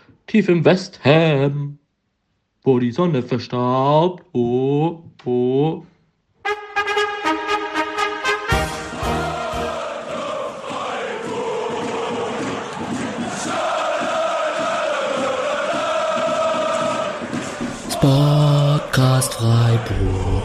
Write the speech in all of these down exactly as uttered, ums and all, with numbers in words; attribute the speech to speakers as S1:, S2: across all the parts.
S1: tief im West Ham, wo die Sonne verstaubt. Oh, oh. Podcast Freiburg.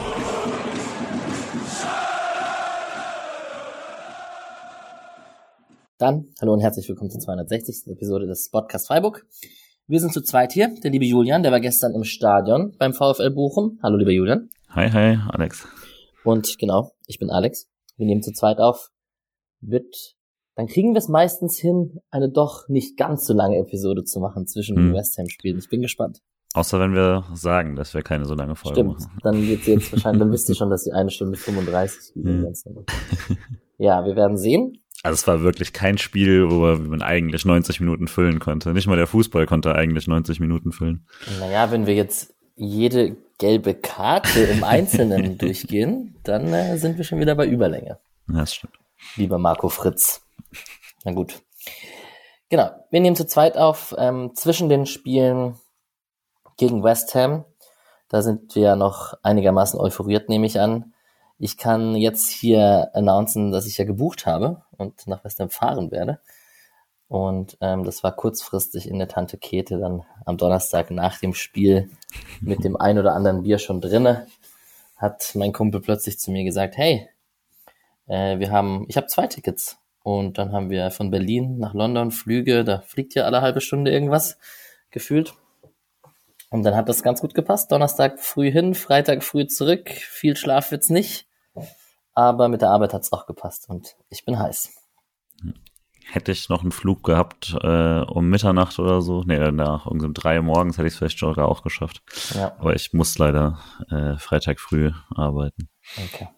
S2: Dann, hallo und herzlich willkommen zur zweihundertsechzigsten Episode des Podcast Freiburg. Wir sind zu zweit hier. Der liebe Julian, der war gestern im Stadion beim VfL Bochum. Hallo, lieber Julian.
S3: Hi, hi, Alex.
S2: Und genau, ich bin Alex. Wir nehmen zu zweit auf. Wird, dann kriegen wir es meistens hin, eine doch nicht ganz so lange Episode zu machen zwischen den
S3: hm.
S2: West Ham Spielen. Ich bin gespannt.
S3: Außer wenn wir sagen, dass wir keine so lange Folge
S2: Stimmt,
S3: machen.
S2: dann wird sie jetzt wahrscheinlich, dann wisst ihr schon, dass sie eine Stunde fünfunddreißig
S3: hm.
S2: ganz Ja, wir werden sehen.
S3: Also es war wirklich kein Spiel, wo man eigentlich neunzig Minuten füllen konnte. Nicht mal der Fußball konnte eigentlich neunzig Minuten füllen.
S2: Naja, wenn wir jetzt jede gelbe Karte im Einzelnen durchgehen, dann äh, sind wir schon wieder bei Überlänge.
S3: Ja, das stimmt.
S2: Lieber Marco Fritz. Na gut. Genau, wir nehmen zu zweit auf. Ähm, zwischen den Spielen gegen West Ham, da sind wir ja noch einigermaßen euphoriert, nehme ich an. Ich kann jetzt hier announcen, dass ich ja gebucht habe und nach West Ham fahren werde. Und ähm, das war kurzfristig in der Tante Käthe dann am Donnerstag nach dem Spiel mit dem ein oder anderen Bier schon drinne. Hat mein Kumpel plötzlich zu mir gesagt, hey, äh, wir haben, ich habe zwei Tickets. Und dann haben wir von Berlin nach London Flüge, da fliegt ja alle halbe Stunde irgendwas gefühlt. Und dann hat das ganz gut gepasst. Donnerstag früh hin, Freitag früh zurück. Viel Schlaf wird's nicht. Aber mit der Arbeit hat's auch gepasst und ich bin heiß.
S3: Hätte ich noch einen Flug gehabt äh, um Mitternacht oder so, nee, nach um drei Uhr morgens hätte ich es vielleicht sogar auch geschafft.
S2: Ja.
S3: Aber ich muss leider äh, Freitag früh arbeiten.
S2: Okay.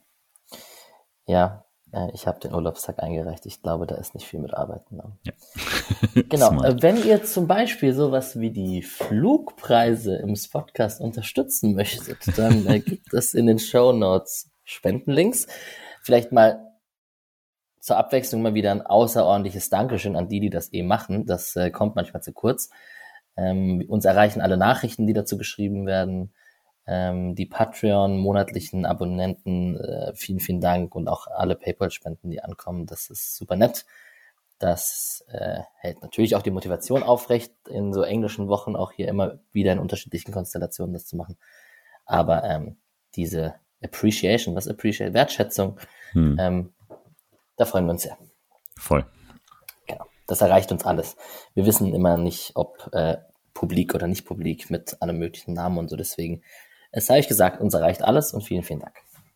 S2: Ja, äh, ich habe den Urlaubstag eingereicht. Ich glaube, da ist nicht viel mit Arbeiten.
S3: Ja.
S2: Genau, äh, wenn ihr zum Beispiel sowas wie die Flugpreise im Podcast unterstützen möchtet, dann äh, gibt es in den Shownotes Spendenlinks. Vielleicht mal zur Abwechslung mal wieder ein außerordentliches Dankeschön an die, die das eh machen. Das äh, kommt manchmal zu kurz. Ähm, uns erreichen alle Nachrichten, die dazu geschrieben werden. Ähm, die Patreon, monatlichen Abonnenten, äh, vielen, vielen Dank und auch alle PayPal-Spenden, die ankommen. Das ist super nett. Das äh, hält natürlich auch die Motivation aufrecht, in so englischen Wochen auch hier immer wieder in unterschiedlichen Konstellationen das zu machen. Aber ähm, diese Appreciation, was Appreciate, Wertschätzung, hm. ähm, da freuen wir uns sehr.
S3: Voll.
S2: Genau. Das erreicht uns alles. Wir wissen immer nicht, ob äh, publik oder nicht publik mit allem möglichen Namen und so. Deswegen, es sei euch gesagt, uns erreicht alles und vielen, vielen Dank.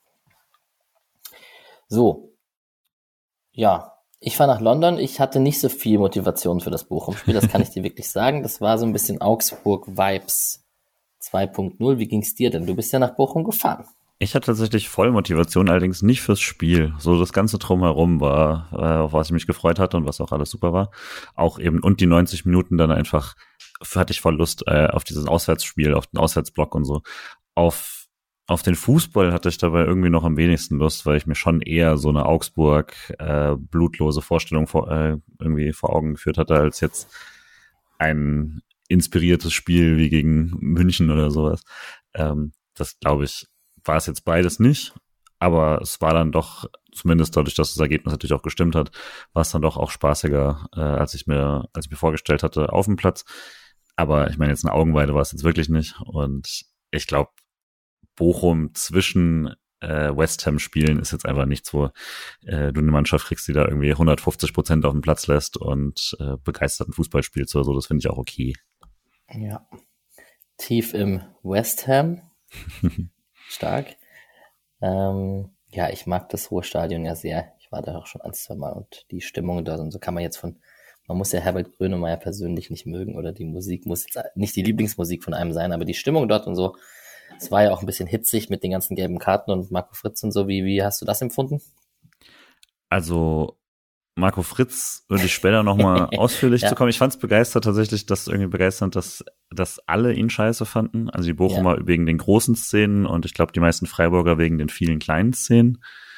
S2: So. Ja, ich fahre nach London. Ich hatte nicht so viel Motivation für das Bochum-Spiel. Das kann ich dir wirklich sagen. Das war so ein bisschen Augsburg-Vibes zwei Punkt null. Wie ging's dir denn? Du bist ja nach Bochum gefahren.
S3: Ich hatte tatsächlich voll Motivation, allerdings nicht fürs Spiel. So das ganze Drumherum war, äh, auf was ich mich gefreut hatte und was auch alles super war. Auch eben, und die neunzig Minuten dann einfach, hatte ich voll Lust äh, auf dieses Auswärtsspiel, auf den Auswärtsblock und so. Auf, auf den Fußball hatte ich dabei irgendwie noch am wenigsten Lust, weil ich mir schon eher so eine Augsburg äh, blutlose Vorstellung vor, äh, irgendwie vor Augen geführt hatte, als jetzt ein inspiriertes Spiel wie gegen München oder sowas. Ähm, das glaube ich, war es jetzt beides nicht, aber es war dann doch, zumindest dadurch, dass das Ergebnis natürlich auch gestimmt hat, war es dann doch auch spaßiger, äh, als ich mir, als ich mir vorgestellt hatte, auf dem Platz. Aber ich meine, jetzt eine Augenweide war es jetzt wirklich nicht. Und ich glaube, Bochum zwischen äh, West Ham Spielen ist jetzt einfach nichts, wo äh, du eine Mannschaft kriegst, die da irgendwie hundertfünfzig Prozent auf den Platz lässt und äh, begeisterten Fußball spielt oder so. Das finde ich auch okay.
S2: Ja. Tief im West Ham. Stark. Ähm, ja, ich mag das Ruhrstadion ja sehr. Ich war da auch schon ein, zwei Mal und die Stimmung dort und so kann man jetzt von, man muss ja Herbert Grönemeyer persönlich nicht mögen oder die Musik muss jetzt nicht die Lieblingsmusik von einem sein, aber die Stimmung dort und so, es war ja auch ein bisschen hitzig mit den ganzen gelben Karten und Marco Fritz und so. Wie, wie hast du das empfunden?
S3: Also Marco Fritz würde ich später nochmal ausführlich
S2: ja.
S3: zu kommen. Ich fand es begeistert tatsächlich, dass irgendwie begeisternd, dass, dass alle ihn scheiße fanden. Also die Bochumer ja. wegen den großen Szenen und ich glaube die meisten Freiburger wegen den vielen kleinen Szenen.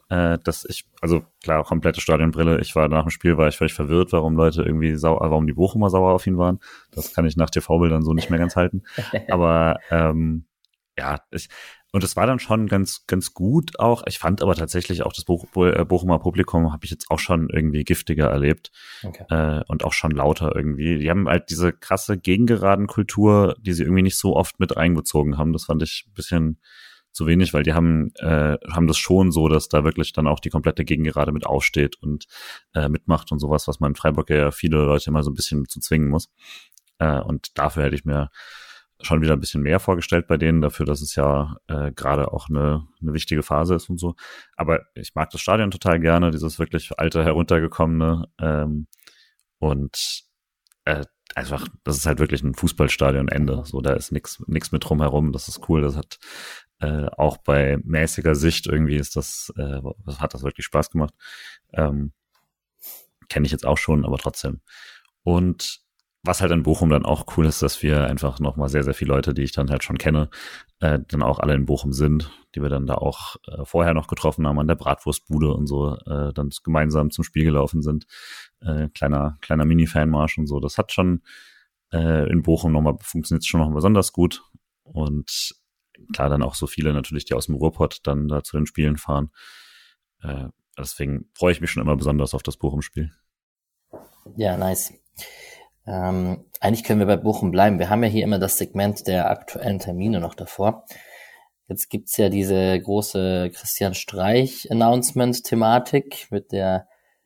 S3: äh, dass ich, also klar, komplette Stadionbrille, ich war nach dem Spiel, war ich völlig verwirrt, warum Leute irgendwie sauer, warum die Bochumer sauer auf ihn waren. Das kann ich nach T V-Bildern so nicht mehr ganz halten. Aber ähm, ja, ich, und es war dann schon ganz ganz gut auch. Ich fand aber tatsächlich auch das Bo- Bo- Bochumer Publikum habe ich jetzt auch schon irgendwie giftiger erlebt.
S2: Okay.
S3: Äh, und auch schon lauter irgendwie. Die haben halt diese krasse Gegengeraden-Kultur, die sie irgendwie nicht so oft mit reingezogen haben. Das fand ich ein bisschen zu wenig, weil die haben äh, haben das schon so, dass da wirklich dann auch die komplette Gegengerade mit aufsteht und äh, mitmacht und sowas, was man in Freiburg ja viele Leute immer so ein bisschen zu zwingen muss. Äh, und dafür hätte ich mir schon wieder ein bisschen mehr vorgestellt bei denen, dafür, dass es ja äh, gerade auch eine, eine wichtige Phase ist und so. Aber ich mag das Stadion total gerne, dieses wirklich alte, heruntergekommene. Ähm, und äh, einfach, das ist halt wirklich ein Fußballstadion Ende. So, da ist nix nix mit drumherum. Das ist cool. Das hat äh, auch bei mäßiger Sicht irgendwie ist das, äh, hat das wirklich Spaß gemacht. Ähm, Kenne ich jetzt auch schon, aber trotzdem. Und was halt in Bochum dann auch cool ist, dass wir einfach nochmal sehr, sehr viele Leute, die ich dann halt schon kenne, äh, dann auch alle in Bochum sind, die wir dann da auch äh, vorher noch getroffen haben an der Bratwurstbude und so, äh, dann gemeinsam zum Spiel gelaufen sind. Äh, kleiner, kleiner Mini-Fanmarsch und so. Das hat schon äh, in Bochum nochmal, funktioniert schon noch besonders gut. Und klar, dann auch so viele natürlich, die aus dem Ruhrpott dann da zu den Spielen fahren. Äh, deswegen freue ich mich schon immer besonders auf das Bochum-Spiel.
S2: Ja, nice. Ähm, eigentlich können wir bei Bochum bleiben. Wir haben ja hier immer das Segment der aktuellen Termine noch davor. Jetzt gibt's ja diese große Christian Streich-Announcement-Thematik mit der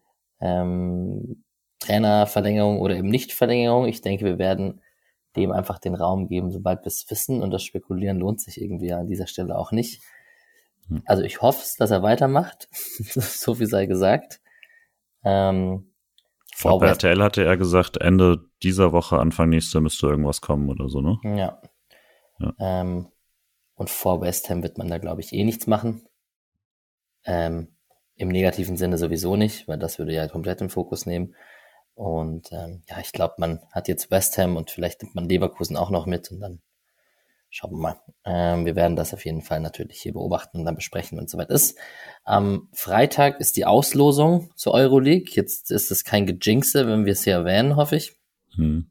S2: ähm, Trainerverlängerung oder eben Nichtverlängerung. Ich denke, wir werden dem einfach den Raum geben, sobald wir es wissen. Und das Spekulieren lohnt sich irgendwie an dieser Stelle auch nicht. Also ich hoffe, dass er weitermacht. So viel sei gesagt. Ähm,
S3: Vor bei R T L hatte er gesagt, Ende dieser Woche, Anfang nächster müsste irgendwas kommen oder so, ne?
S2: Ja.
S3: Ja.
S2: Ähm, und vor West Ham wird man da, glaube ich, eh nichts machen. Ähm, im negativen Sinne sowieso nicht, weil das würde ja komplett den Fokus nehmen. Und ähm, ja, ich glaube, man hat jetzt West Ham und vielleicht nimmt man Leverkusen auch noch mit und dann schauen wir mal. Ähm, wir werden das auf jeden Fall natürlich hier beobachten und dann besprechen, wenn es soweit ist. Am Freitag ist die Auslosung zur Euroleague. Jetzt ist es kein Gejinxe, wenn wir es hier erwähnen, hoffe ich.
S3: Hm.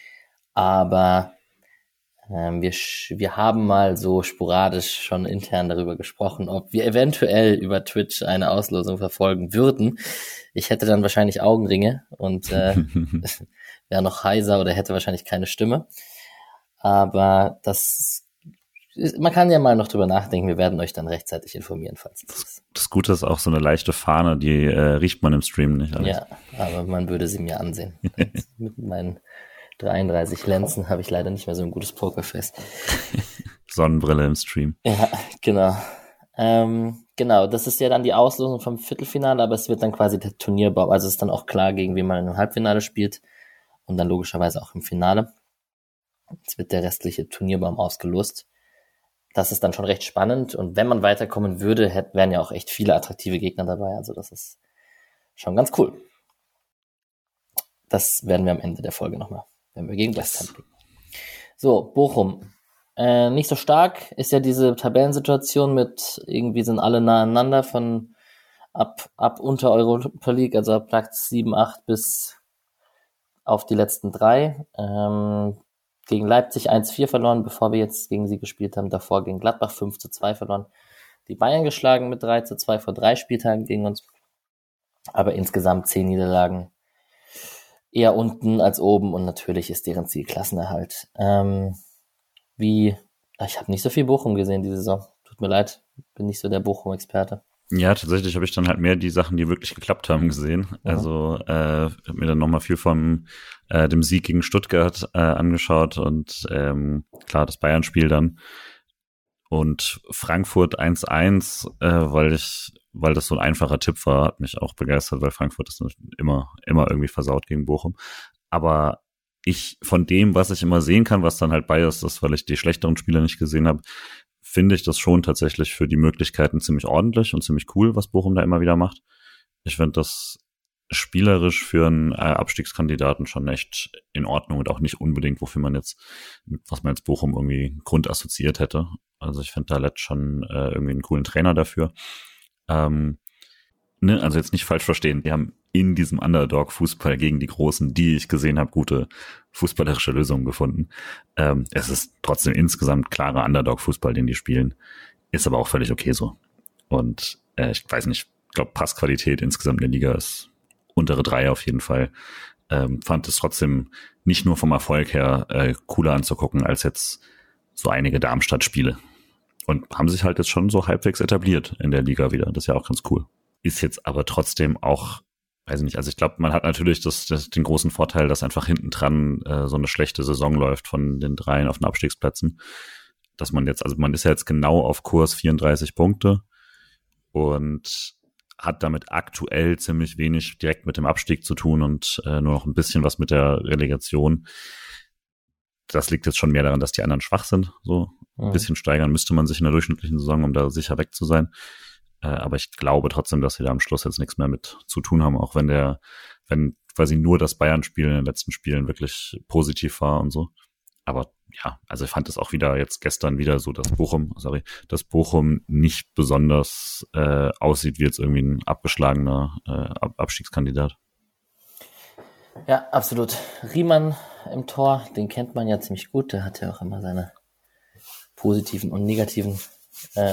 S2: Aber ähm, wir, wir haben mal so sporadisch schon intern darüber gesprochen, ob wir eventuell über Twitch eine Auslosung verfolgen würden. Ich hätte dann wahrscheinlich Augenringe und äh, wäre noch heiser oder hätte wahrscheinlich keine Stimme. Aber das, man kann ja mal noch drüber nachdenken. Wir werden euch dann rechtzeitig informieren, falls es ist.
S3: Das Gute ist auch so eine leichte Fahne, die äh, riecht man im Stream nicht. Alles.
S2: Ja, aber man würde sie mir ansehen. Mit meinen dreiunddreißig Lenzen habe ich leider nicht mehr so ein gutes Pokerface.
S3: Sonnenbrille im Stream.
S2: Ja, genau. Ähm, genau, das ist ja dann die Auslosung vom Viertelfinale, aber es wird dann quasi der Turnierbaum. Also es ist dann auch klar, gegen wen man im Halbfinale spielt und dann logischerweise auch im Finale. Jetzt wird der restliche Turnierbaum ausgelost. Das ist dann schon recht spannend. Und wenn man weiterkommen würde, hätten, wären ja auch echt viele attraktive Gegner dabei. Also das ist schon ganz cool. Das werden wir am Ende der Folge nochmal, wenn wir gegen West Ham spielen. So, Bochum. Äh, nicht so stark ist ja diese Tabellensituation mit irgendwie sind alle nah aneinander von ab, ab unter Europa League, also ab Platz sieben, acht bis auf die letzten drei. Ähm, Gegen Leipzig eins vier verloren, bevor wir jetzt gegen sie gespielt haben. Davor gegen Gladbach fünf zu zwei verloren. Die Bayern geschlagen mit drei zu zwei vor drei Spieltagen gegen uns. Aber insgesamt zehn Niederlagen. Eher unten als oben und natürlich ist deren Ziel Klassenerhalt. Ähm, wie, ich habe nicht so viel Bochum gesehen diese Saison. Tut mir leid, bin nicht so der Bochum-Experte.
S3: Ja, tatsächlich habe ich dann halt mehr die Sachen, die wirklich geklappt haben, gesehen. Mhm. Also äh, habe mir dann nochmal viel von äh, dem Sieg gegen Stuttgart äh, angeschaut und ähm, klar, das Bayern-Spiel dann. Und Frankfurt eins eins, äh, weil ich, weil das so ein einfacher Tipp war, hat mich auch begeistert, weil Frankfurt ist immer, immer irgendwie versaut gegen Bochum. Aber ich von dem, was ich immer sehen kann, was dann halt biased ist, weil ich die schlechteren Spiele nicht gesehen habe, finde ich das schon tatsächlich für die Möglichkeiten ziemlich ordentlich und ziemlich cool, was Bochum da immer wieder macht. Ich finde das spielerisch für einen äh, Abstiegskandidaten schon echt in Ordnung und auch nicht unbedingt, wofür man jetzt, was man jetzt Bochum irgendwie grundassoziiert hätte. Also ich finde da Lett schon äh, irgendwie einen coolen Trainer dafür. Ähm, ne, also jetzt nicht falsch verstehen, die haben in diesem Underdog-Fußball gegen die Großen, die ich gesehen habe, gute fußballerische Lösungen gefunden. Ähm, es ist trotzdem insgesamt klarer Underdog-Fußball, den die spielen. Ist aber auch völlig okay so. Und äh, ich weiß nicht, ich glaube, Passqualität insgesamt in der Liga ist untere drei auf jeden Fall. Ähm, fand es trotzdem nicht nur vom Erfolg her äh, cooler anzugucken, als jetzt so einige Darmstadt-Spiele. Und haben sich halt jetzt schon so halbwegs etabliert in der Liga wieder. Das ist ja auch ganz cool. Ist jetzt aber trotzdem auch, weiß ich nicht, also ich glaube, man hat natürlich das, das, den großen Vorteil, dass einfach hinten dran äh, so eine schlechte Saison läuft von den dreien auf den Abstiegsplätzen. Dass man jetzt, also man ist ja jetzt genau auf Kurs vierunddreißig Punkte und hat damit aktuell ziemlich wenig direkt mit dem Abstieg zu tun und äh, nur noch ein bisschen was mit der Relegation. Das liegt jetzt schon mehr daran, dass die anderen schwach sind. So ein mhm. bisschen steigern müsste man sich in der durchschnittlichen Saison, um da sicher weg zu sein. Äh, aber ich glaube trotzdem, dass wir da am Schluss jetzt nichts mehr mit zu tun haben, auch wenn der, wenn quasi nur das Bayern-Spiel in den letzten Spielen wirklich positiv war und so. Aber ja, also ich fand es auch wieder jetzt gestern wieder so, dass Bochum, sorry, dass Bochum nicht besonders äh, aussieht wie jetzt irgendwie ein abgeschlagener äh, Abstiegskandidat.
S2: Ja, absolut. Riemann im Tor, den kennt man ja ziemlich gut. Der hat ja auch immer seine positiven und negativen äh,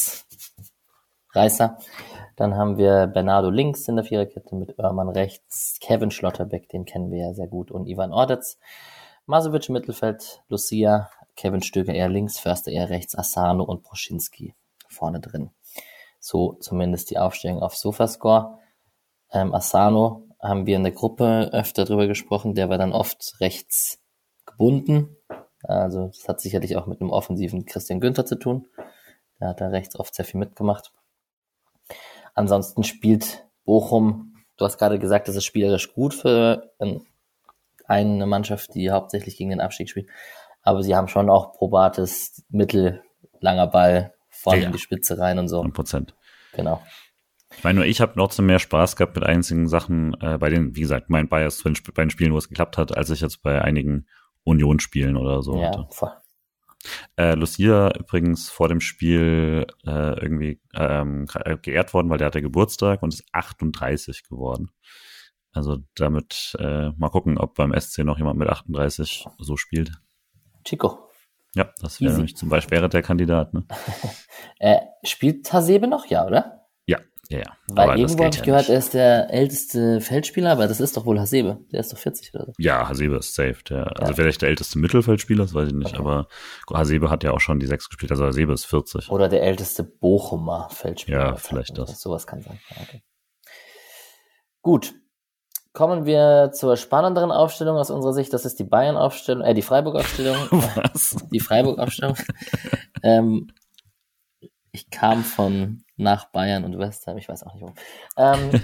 S2: Ausreißer. Dann haben wir Bernardo links in der Viererkette mit Oermann rechts, Kevin Schlotterbeck, den kennen wir ja sehr gut, und Ivan Ordetz. Masovic im Mittelfeld, Lucia, Kevin Stöger eher links, Förster eher rechts, Asano und Proschinski vorne drin. So zumindest die Aufstellung auf Sofascore. Ähm, Asano haben wir in der Gruppe öfter drüber gesprochen, der war dann oft rechts gebunden. Also das hat sicherlich auch mit einem offensiven Christian Günther zu tun. Der hat da rechts oft sehr viel mitgemacht. Ansonsten spielt Bochum, du hast gerade gesagt, das ist spielerisch gut für ein eine Mannschaft, die hauptsächlich gegen den Abstieg spielt. Aber sie haben schon auch probates Mittel, langer Ball, vorne ja, ja. in die Spitze rein und so.
S3: hundert Prozent.
S2: Genau.
S3: Ich meine, nur ich habe noch mehr Spaß gehabt mit einzigen Sachen, äh, bei den, wie gesagt, mein Bias bei den Spielen, wo es geklappt hat, als ich jetzt bei einigen Union-Spielen oder so
S2: ja,
S3: hatte.
S2: Voll.
S3: Äh, Lucia übrigens vor dem Spiel äh, irgendwie ähm, geehrt worden, weil der hatte Geburtstag und ist achtunddreißig geworden. Also damit äh, mal gucken, ob beim S C noch jemand mit achtunddreißig so spielt.
S2: Chico.
S3: Ja, das wäre nämlich zum Beispiel wäre der Kandidat. Ne?
S2: äh, spielt Hasebe noch? Ja, oder?
S3: Ja, ja, ja.
S2: Weil
S3: aber
S2: irgendwo habe ich
S3: ja
S2: gehört,
S3: nicht.
S2: Er ist der älteste Feldspieler, aber das ist doch wohl Hasebe. Der ist doch vierzig oder so.
S3: Ja, Hasebe ist safe. Der,
S2: ja.
S3: Also vielleicht der älteste Mittelfeldspieler, das weiß ich nicht, okay. Aber Hasebe hat ja auch schon die sechs gespielt, also Hasebe ist vierzig.
S2: Oder der älteste Bochumer Feldspieler.
S3: Ja, vielleicht das.
S2: das. Sowas kann sein. Okay. Gut. Kommen wir zur spannenderen Aufstellung aus unserer Sicht. Das ist die Bayern-Aufstellung, äh, die Freiburg-Aufstellung.
S3: Was?
S2: Die Freiburg-Aufstellung. ähm, ich kam von nach Bayern und West Ham, ich weiß auch nicht warum. Ähm,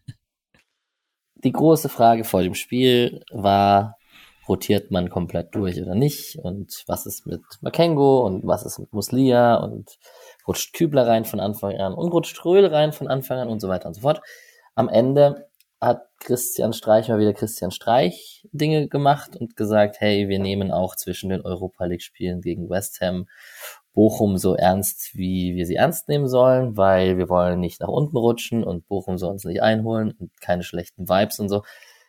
S2: die große Frage vor dem Spiel war, rotiert man komplett durch oder nicht? Und was ist mit Makengo und was ist mit Muslia und rutscht Kübler rein von Anfang an und rutscht Röhl rein von Anfang an und so weiter und so fort. Am Ende hat Christian Streich mal wieder Christian Streich Dinge gemacht und gesagt, hey, wir nehmen auch zwischen den Europa-League-Spielen gegen West Ham Bochum so ernst, wie wir sie ernst nehmen sollen, weil wir wollen nicht nach unten rutschen und Bochum soll uns nicht einholen und keine schlechten Vibes und so.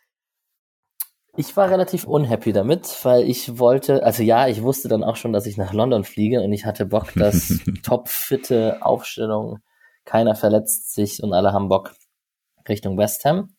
S2: Ich war relativ unhappy damit, weil ich wollte, also ja, ich wusste dann auch schon, dass ich nach London fliege und ich hatte Bock, dass topfitte Aufstellung, keiner verletzt sich und alle haben Bock Richtung West Ham.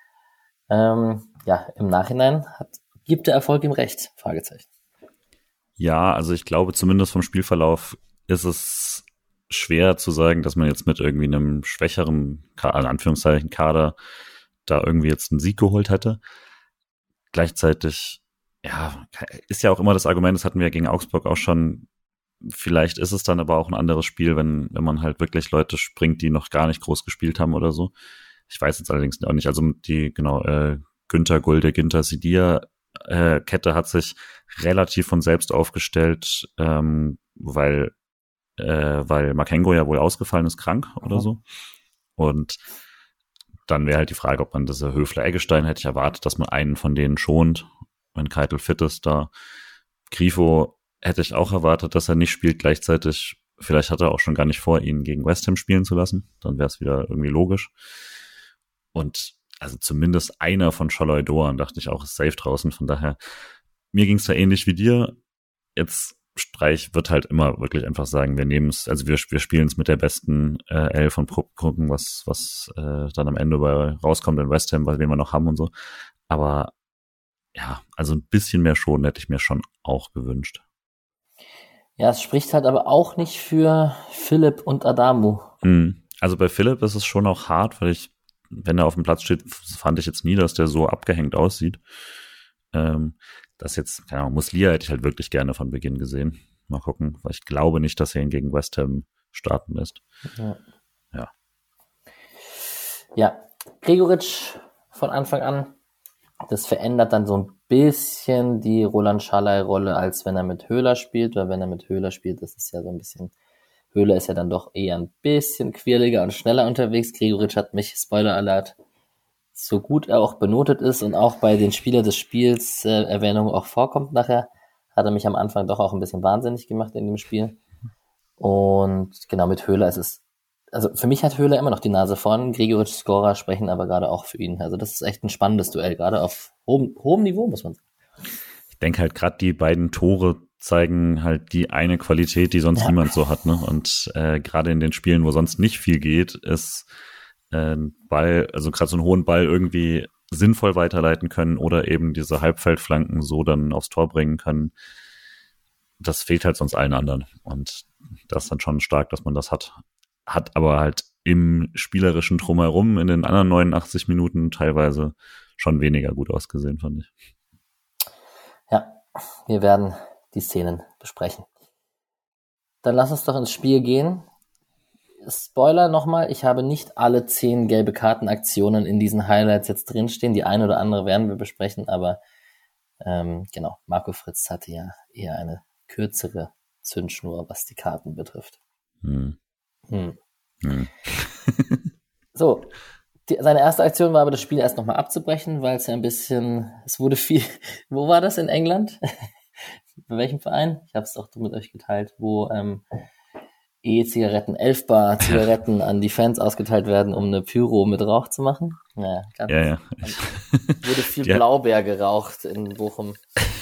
S2: Ähm, ja, im Nachhinein hat, gibt der Erfolg ihm recht? Fragezeichen.
S3: Ja, also ich glaube zumindest vom Spielverlauf ist es schwer zu sagen, dass man jetzt mit irgendwie einem schwächeren, in Anführungszeichen, Kader da irgendwie jetzt einen Sieg geholt hätte. Gleichzeitig, ja, ist ja auch immer das Argument, das hatten wir ja gegen Augsburg auch schon, vielleicht ist es dann aber auch ein anderes Spiel, wenn, wenn man halt wirklich Leute springt, die noch gar nicht groß gespielt haben oder so. Ich weiß jetzt allerdings auch nicht, also die, genau, äh, Günther, Gulde, Ginter, Sidia äh, Kette hat sich relativ von selbst aufgestellt, ähm, weil äh, weil Makengo ja wohl ausgefallen ist, krank oder so. Und dann wäre halt die Frage, ob man diese Höfler-Eggestein hätte ich erwartet, dass man einen von denen schont, wenn Keitel fit ist da. Grifo hätte ich auch erwartet, dass er nicht spielt. Gleichzeitig vielleicht hat er auch schon gar nicht vor, ihn gegen West Ham spielen zu lassen. Dann wäre es wieder irgendwie logisch. Und also zumindest einer von Scholloy Doan, dachte ich auch, ist safe draußen. Von daher, mir ging es da ähnlich wie dir. Jetzt Streich wird halt immer wirklich einfach sagen, wir nehmen es, also wir, wir spielen es mit der besten äh, Elf und gucken, was, was äh, dann am Ende bei rauskommt in West Ham, weil wen wir noch haben und so. Aber ja, also ein bisschen mehr schon hätte ich mir schon auch gewünscht.
S2: Ja, es spricht halt aber auch nicht für Philipp und Adamu.
S3: Mhm. Also bei Philipp ist es schon auch hart, weil ich, wenn er auf dem Platz steht, fand ich jetzt nie, dass der so abgehängt aussieht. Ähm, das jetzt, keine Ahnung, Muslia hätte ich halt wirklich gerne von Beginn gesehen. Mal gucken, weil ich glaube nicht, dass er ihn gegen West Ham starten lässt.
S2: Ja.
S3: Ja.
S2: Ja, Gregoritsch von Anfang an. Das verändert dann so ein bisschen die Roland Schalay-Rolle, als wenn er mit Höhler spielt, weil wenn er mit Höhler spielt, das ist ja so ein bisschen, Höhler ist ja dann doch eher ein bisschen quirliger und schneller unterwegs. Gregoritsch hat mich, Spoiler Alert, so gut er auch benotet ist und auch bei den Spieler des Spiels äh, Erwähnung auch vorkommt nachher, hat er mich am Anfang doch auch ein bisschen wahnsinnig gemacht in dem Spiel. Und genau, mit Höhler ist es, also für mich hat Höhler immer noch die Nase vorn. Gregoritsch Scorer sprechen aber gerade auch für ihn. Also das ist echt ein spannendes Duell, gerade auf hohem, hohem Niveau, muss man sagen.
S3: Ich denke halt gerade die beiden Tore zeigen halt die eine Qualität, die sonst ja. niemand so hat, ne? Und äh, gerade in den Spielen, wo sonst nicht viel geht, ist äh, Ball, also gerade so einen hohen Ball irgendwie sinnvoll weiterleiten können oder eben diese Halbfeldflanken so dann aufs Tor bringen können. Das fehlt halt sonst allen anderen. Und das ist dann schon stark, dass man das hat. Hat aber halt im spielerischen Drumherum in den anderen neunundachtzig Minuten teilweise schon weniger gut ausgesehen, fand ich.
S2: Ja, wir werden die Szenen besprechen. Dann lass uns doch ins Spiel gehen. Spoiler nochmal, ich habe nicht alle zehn gelbe Kartenaktionen in diesen Highlights jetzt drinstehen. Die eine oder andere werden wir besprechen, aber ähm, genau, Marco Fritz hatte ja eher eine kürzere Zündschnur, was die Karten betrifft.
S3: Hm.
S2: Hm.
S3: Hm.
S2: So, die, seine erste Aktion war aber das Spiel erst nochmal abzubrechen, weil es ja ein bisschen, es wurde viel, wo war das in England? Bei welchem Verein? Ich habe es auch mit euch geteilt, wo ähm, E-Zigaretten, elf Bar Zigaretten an die Fans ausgeteilt werden, um eine Pyro mit Rauch zu machen. Naja, ganz
S3: ja, ja.
S2: wurde viel ja. Blaubeer geraucht in Bochum.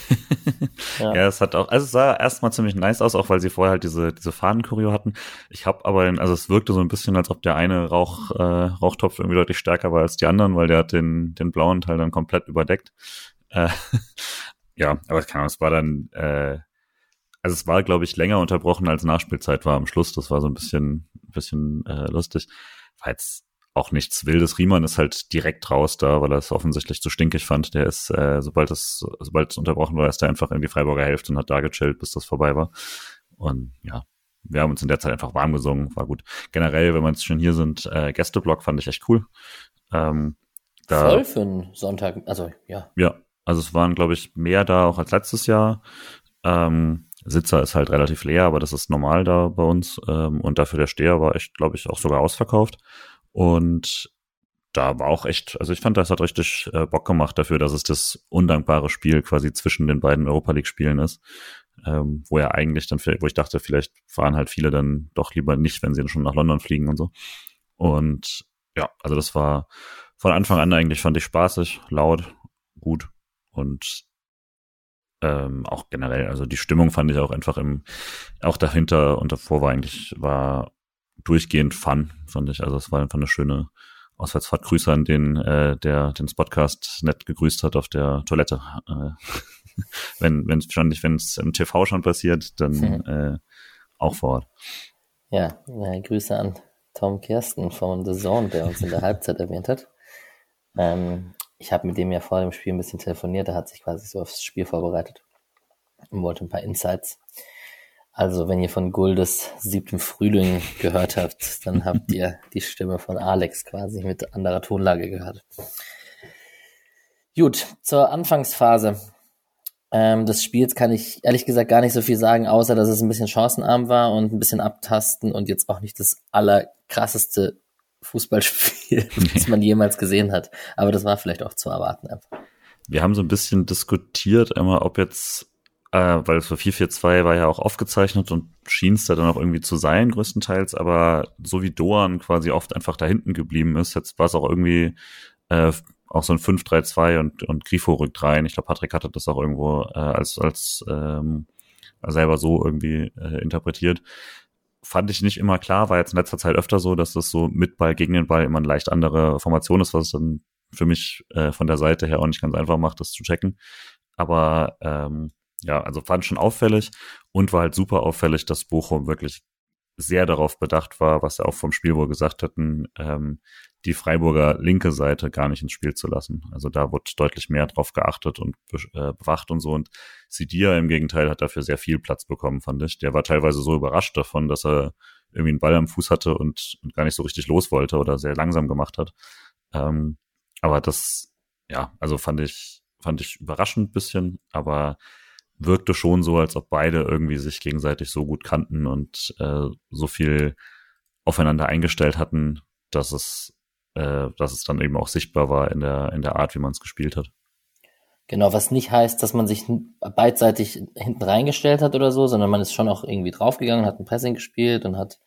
S3: Ja. ja, es hat auch, also es sah erstmal ziemlich nice aus, auch weil sie vorher halt diese diese Fahnenchoreo hatten. Ich habe aber, also es wirkte so ein bisschen, als ob der eine Rauch äh, Rauchtopf irgendwie deutlich stärker war als die anderen, weil der hat den den blauen Teil dann komplett überdeckt. Äh, ja, aber keine Ahnung, es war dann, äh, also es war, glaube ich, länger unterbrochen als Nachspielzeit war am Schluss. Das war so ein bisschen bisschen äh, lustig. War jetzt auch nichts Wildes. Riemann ist halt direkt raus da, weil er es offensichtlich zu stinkig fand. Der ist, äh, sobald es sobald es unterbrochen war, ist er einfach in die Freiburger Hälfte und hat da gechillt, bis das vorbei war. Und ja, wir haben uns in der Zeit einfach warm gesungen, war gut. Generell, wenn wir jetzt schon hier sind, äh, Gästeblock fand ich echt cool. Ähm, da,
S2: Voll für einen Sonntag, also ja.
S3: Ja, also es waren, glaube ich, mehr da auch als letztes Jahr. Ähm, Sitzer ist halt relativ leer, aber das ist normal da bei uns. Ähm, und dafür der Steher war echt, glaube ich, auch sogar ausverkauft. Und da war auch echt, also ich fand, das hat richtig äh, Bock gemacht dafür, dass es das undankbare Spiel quasi zwischen den beiden Europa-League-Spielen ist, ähm, wo ja eigentlich dann, wo ich dachte, vielleicht fahren halt viele dann doch lieber nicht, wenn sie schon nach London fliegen und so. Und ja, also das war von Anfang an eigentlich, fand ich spaßig, laut, gut und ähm, auch generell, also die Stimmung fand ich auch einfach im, auch dahinter und davor war eigentlich, war durchgehend Fun, fand ich. Also es war einfach eine schöne Auswärtsfahrt. Grüße an den, äh, der den Podcast nett gegrüßt hat auf der Toilette. Äh, wenn wenn es schon nicht, wenn es im T V schon passiert, dann mhm. äh, auch vor Ort.
S2: Ja, äh, Grüße an Tom Kirsten von The Zone, der uns in der Halbzeit erwähnt hat. Ähm, ich habe mit dem ja vor dem Spiel ein bisschen telefoniert. Er hat sich quasi so aufs Spiel vorbereitet und wollte ein paar Insights. Also, wenn ihr von Guldes siebtem Frühling gehört habt, dann habt ihr die Stimme von Alex quasi mit anderer Tonlage gehört. Gut, zur Anfangsphase ähm, des Spiels kann ich ehrlich gesagt gar nicht so viel sagen, außer dass es ein bisschen chancenarm war und ein bisschen abtasten und jetzt auch nicht das allerkrasseste Fußballspiel, das man jemals gesehen hat. Aber das war vielleicht auch zu erwarten einfach.
S3: Wir haben so ein bisschen diskutiert, einmal, ob jetzt äh, weil für vier vier zwei war ja auch aufgezeichnet und schien es da dann auch irgendwie zu sein, größtenteils, aber so wie Doan quasi oft einfach da hinten geblieben ist, jetzt war es auch irgendwie äh, auch so ein fünf drei zwei und, und Grifo rückt rein. Ich glaube, Patrick hatte das auch irgendwo äh, als, als ähm, selber so irgendwie äh, interpretiert. Fand ich nicht immer klar, war jetzt in letzter Zeit öfter so, dass das so mit Ball gegen den Ball immer eine leicht andere Formation ist, was es dann für mich äh, von der Seite her auch nicht ganz einfach macht, das zu checken. Aber ähm, ja, also fand schon auffällig und war halt super auffällig, dass Bochum wirklich sehr darauf bedacht war, was sie auch vom Spiel wohl gesagt hatten, ähm, die Freiburger linke Seite gar nicht ins Spiel zu lassen. Also da wurde deutlich mehr drauf geachtet und äh, bewacht und so. Und Sidia im Gegenteil hat dafür sehr viel Platz bekommen, fand ich. Der war teilweise so überrascht davon, dass er irgendwie einen Ball am Fuß hatte und, und gar nicht so richtig los wollte oder sehr langsam gemacht hat. Ähm, aber das, ja, also fand ich, fand ich überraschend ein bisschen, aber wirkte schon so, als ob beide irgendwie sich gegenseitig so gut kannten und äh, so viel aufeinander eingestellt hatten, dass es, äh, dass es dann eben auch sichtbar war in der in der Art, wie man es gespielt hat.
S2: Genau, was nicht heißt, dass man sich beidseitig hinten reingestellt hat oder so, sondern man ist schon auch irgendwie draufgegangen, hat ein Pressing gespielt und hat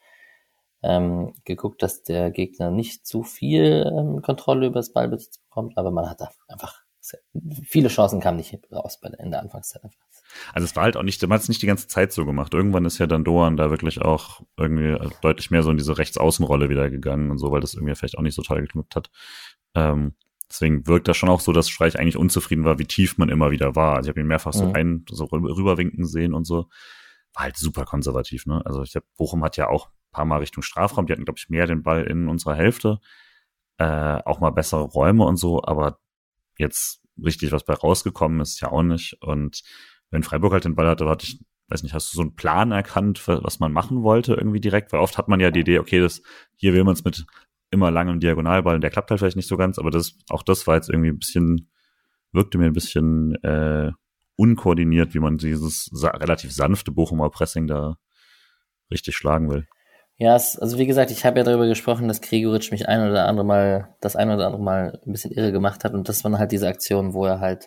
S2: ähm, geguckt, dass der Gegner nicht zu viel ähm, Kontrolle über das Ballbesitz bekommt, aber man hat da einfach viele Chancen kamen nicht raus bei der, in der Anfangszeit.
S3: Also es war halt auch nicht, man hat es nicht die ganze Zeit so gemacht. Irgendwann ist ja dann Doan da wirklich auch irgendwie deutlich mehr so in diese Rechtsaußenrolle wieder gegangen und so, weil das irgendwie vielleicht auch nicht so toll geklappt hat. Ähm, deswegen wirkt das schon auch so, dass Streich eigentlich unzufrieden war, wie tief man immer wieder war. Also ich habe ihn mehrfach so mhm. rein, so rüberwinken sehen und so. War halt super konservativ, ne? Also ich habe, Bochum hat ja auch ein paar Mal Richtung Strafraum, die hatten, glaube ich, mehr den Ball in unserer Hälfte. Äh, auch mal bessere Räume und so, aber jetzt richtig was bei rausgekommen ist, ja auch nicht. Und wenn Freiburg halt den Ball hatte, hatte ich, weiß nicht, hast du so einen Plan erkannt, was man machen wollte irgendwie direkt? Weil oft hat man ja die Idee, okay, das hier will man es mit immer langem Diagonalball und der klappt halt vielleicht nicht so ganz, aber das auch das war jetzt irgendwie ein bisschen, wirkte mir ein bisschen äh, unkoordiniert, wie man dieses sa- relativ sanfte Bochumer Pressing da richtig schlagen will.
S2: Ja, es, also wie gesagt, ich habe ja darüber gesprochen, dass Gregoritsch mich ein oder andere Mal, das ein oder andere Mal ein bisschen irre gemacht hat und das waren halt diese Aktionen, wo er halt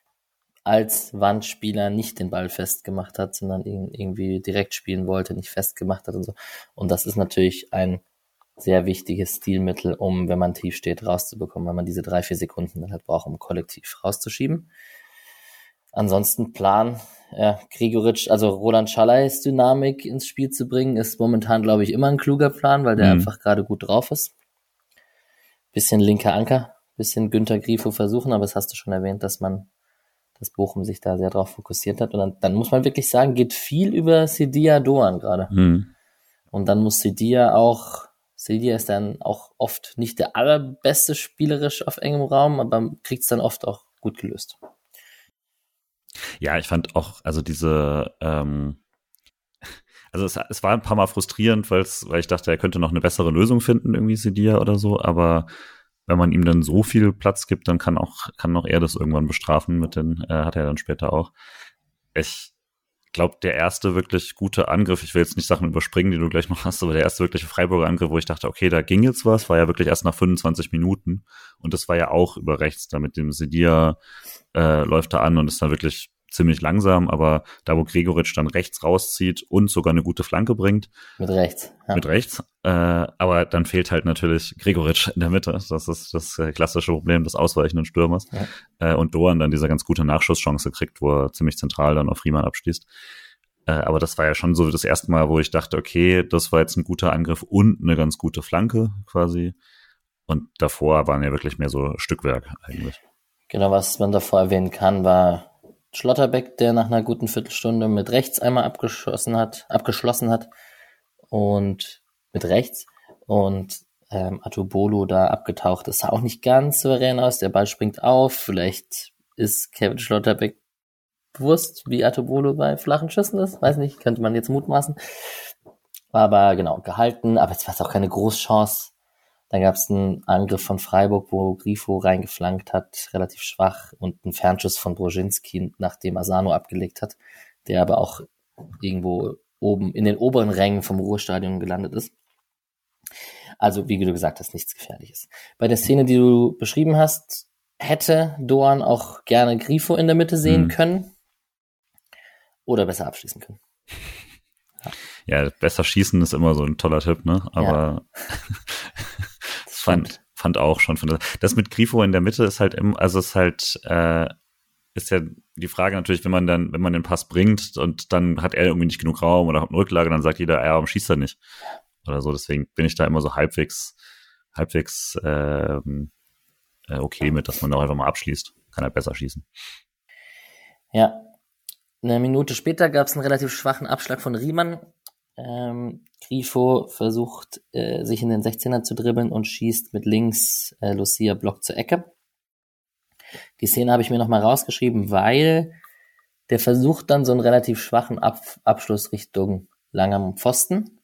S2: als Wandspieler nicht den Ball festgemacht hat, sondern irgendwie direkt spielen wollte, nicht festgemacht hat und so. Und das ist natürlich ein sehr wichtiges Stilmittel, um, wenn man tief steht, rauszubekommen, weil man diese drei, vier Sekunden dann halt braucht, um kollektiv rauszuschieben. Ansonsten Plan, ja, Gregoritsch, also Roland Schallais Dynamik ins Spiel zu bringen, ist momentan, glaube ich, immer ein kluger Plan, weil der mhm. einfach gerade gut drauf ist. Bisschen linker Anker, bisschen Günter Grifo versuchen, aber das hast du schon erwähnt, dass man, dass Bochum sich da sehr drauf fokussiert hat. Und dann, dann muss man wirklich sagen, geht viel über Sidia Doan gerade. Mhm. Und dann muss Sidia auch, Sidia ist dann auch oft nicht der allerbeste spielerisch auf engem Raum, aber kriegt es dann oft auch gut gelöst.
S3: Ja, ich fand auch, also diese, ähm, also es, es war ein paar Mal frustrierend, weil's, weil ich dachte, er könnte noch eine bessere Lösung finden, irgendwie Sidia oder so, aber wenn man ihm dann so viel Platz gibt, dann kann auch, kann auch er das irgendwann bestrafen mit den, äh, hat er dann später auch. Ich glaube, der erste wirklich gute Angriff, ich will jetzt nicht Sachen überspringen, die du gleich noch hast, aber der erste wirkliche Freiburger Angriff, wo ich dachte, okay, da ging jetzt was, war ja wirklich erst nach fünfundzwanzig Minuten und das war ja auch über rechts, da mit dem Sidia äh, läuft da an und ist dann wirklich ziemlich langsam, aber da, wo Gregoritsch dann rechts rauszieht und sogar eine gute Flanke bringt.
S2: Mit rechts.
S3: Ja. Mit rechts. Äh, aber dann fehlt halt natürlich Gregoritsch in der Mitte. Das ist das klassische Problem des ausweichenden Stürmers. Ja. Äh, und Doan dann diese ganz gute Nachschusschance kriegt, wo er ziemlich zentral dann auf Riemann abschließt. Äh, aber das war ja schon so das erste Mal, wo ich dachte, okay, das war jetzt ein guter Angriff und eine ganz gute Flanke quasi. Und davor waren ja wirklich mehr so Stückwerk eigentlich.
S2: Genau, was man davor erwähnen kann, war Schlotterbeck, der nach einer guten Viertelstunde mit rechts einmal abgeschossen hat, abgeschlossen hat und mit rechts und ähm, Atubolo da abgetaucht ist. Sah auch nicht ganz souverän aus, der Ball springt auf, vielleicht ist Kevin Schlotterbeck bewusst, wie Atubolo bei flachen Schüssen ist, weiß nicht, könnte man jetzt mutmaßen, aber genau, gehalten, aber jetzt war es auch keine Großchance. Dann gab es einen Angriff von Freiburg, wo Grifo reingeflankt hat, relativ schwach, und einen Fernschuss von Brozinski, nachdem Asano abgelegt hat, der aber auch irgendwo oben in den oberen Rängen vom Ruhrstadion gelandet ist. Also, wie du gesagt hast, nichts Gefährliches. Bei der Szene, die du beschrieben hast, hätte Doan auch gerne Grifo in der Mitte sehen mhm. können. oder besser abschließen können.
S3: Ja, besser schießen ist immer so ein toller Tipp, ne? Aber ja. fand, fand auch schon. Das mit Grifo in der Mitte ist halt immer, also ist halt, äh, ist ja die Frage natürlich, wenn man dann, wenn man den Pass bringt und dann hat er irgendwie nicht genug Raum oder hat eine Rücklage, dann sagt jeder, ja, warum schießt er nicht? Oder so, deswegen bin ich da immer so halbwegs, halbwegs ähm, äh, okay mit, dass man da einfach mal abschließt. Kann halt besser schießen.
S2: Ja. Eine Minute später gab es einen relativ schwachen Abschlag von Riemann. Ähm, Grifo versucht, äh, sich in den sechzehner zu dribbeln und schießt mit links äh, Lucia Block zur Ecke. Die Szene habe ich mir nochmal rausgeschrieben, weil der versucht dann so einen relativ schwachen Ab- Abschluss Richtung langem Pfosten.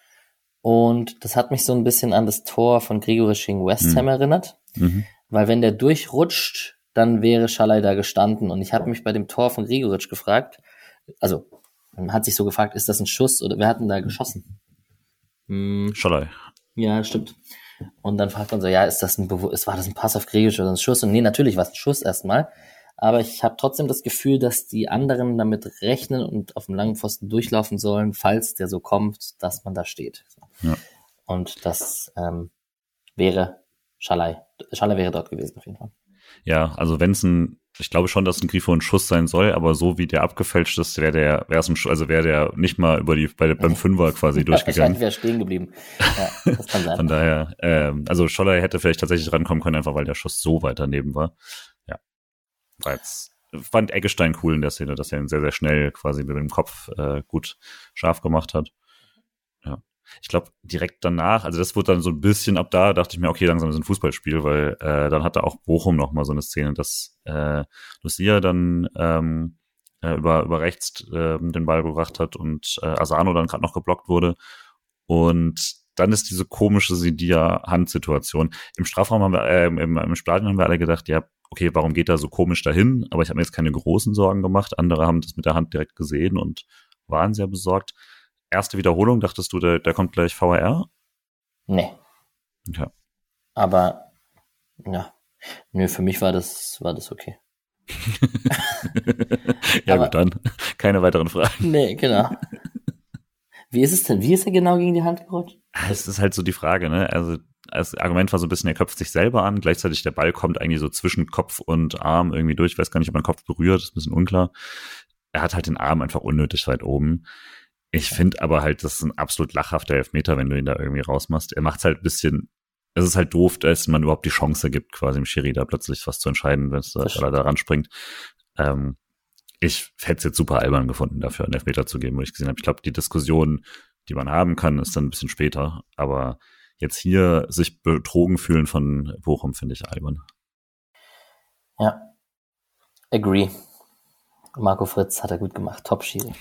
S2: Und das hat mich so ein bisschen an das Tor von Gregoritsch gegen West Ham mhm. erinnert. Mhm. Weil wenn der durchrutscht, dann wäre Schalay da gestanden. Und ich habe mich bei dem Tor von Gregoritsch gefragt, also man hat sich so gefragt, ist das ein Schuss oder wer hat denn da geschossen? Hm.
S3: Schalay.
S2: Ja, stimmt. Und dann fragt man so, ja, ist das ein Bewu- war das ein Pass auf Gregoritsch oder ein Schuss? Und nee, natürlich war es ein Schuss erstmal. Aber ich habe trotzdem das Gefühl, dass die anderen damit rechnen und auf dem langen Pfosten durchlaufen sollen, falls der so kommt, dass man da steht.
S3: Ja.
S2: Und das ähm, wäre Schalay. Schalay wäre dort gewesen auf jeden Fall.
S3: Ja, also wenn es ein, ich glaube schon, dass ein Grifo ein Schuss sein soll, aber so wie der abgefälscht ist, wäre der, wäre es ein Schuss, also wäre der nicht mal über die, bei, beim Fünfer quasi durchgegangen.
S2: Wahrscheinlich wäre stehen geblieben. Ja, das kann sein.
S3: Von daher, ähm, also Schalay hätte vielleicht tatsächlich rankommen können, einfach weil der Schuss so weit daneben war. Ja. War jetzt, fand Eggestein cool in der Szene, dass er ihn sehr, sehr schnell quasi mit dem Kopf äh, gut scharf gemacht hat. Ja. Ich glaube, direkt danach, also das wurde dann so ein bisschen, ab da dachte ich mir, okay, langsam ist ein Fußballspiel, weil äh, dann hatte auch Bochum noch mal so eine Szene, dass äh, Lucia dann ähm, äh, über, über rechts äh, den Ball gebracht hat und äh, Asano dann gerade noch geblockt wurde. Und dann ist diese komische Sidia-Handsituation. Im Strafraum haben wir, äh, im, im Stadion haben wir alle gedacht, ja, okay, warum geht er so komisch dahin? Aber ich habe mir jetzt keine großen Sorgen gemacht. Andere haben das mit der Hand direkt gesehen und waren sehr besorgt. Erste Wiederholung, dachtest du, da, da kommt gleich V A R?
S2: Nee.
S3: Okay.
S2: Aber, ja. Nö, für mich war das, war das okay.
S3: Ja,
S2: Aber,
S3: gut, dann. Keine weiteren Fragen.
S2: Nee, genau. Wie ist es denn? Wie ist er genau gegen die Hand gerutscht?
S3: Es ist halt so die Frage, ne? Also, das Argument war so ein bisschen, er köpft sich selber an, gleichzeitig der Ball kommt eigentlich so zwischen Kopf und Arm irgendwie durch. Ich weiß gar nicht, ob man den Kopf berührt, ist ein bisschen unklar. Er hat halt den Arm einfach unnötig weit oben. Ich finde aber halt, das ist ein absolut lachhafter Elfmeter, wenn du ihn da irgendwie rausmachst. Er macht's halt ein bisschen, es ist halt doof, dass man überhaupt die Chance gibt, quasi im Schiri da plötzlich was zu entscheiden, wenn es da, da ranspringt. Ähm, ich hätte es jetzt super albern gefunden, dafür einen Elfmeter zu geben, wo ich gesehen habe. Ich glaube, die Diskussion, die man haben kann, ist dann ein bisschen später. Aber jetzt hier sich betrogen fühlen von Bochum, finde ich albern.
S2: Ja, agree. Marco Fritz hat er gut gemacht, Top-Schiri.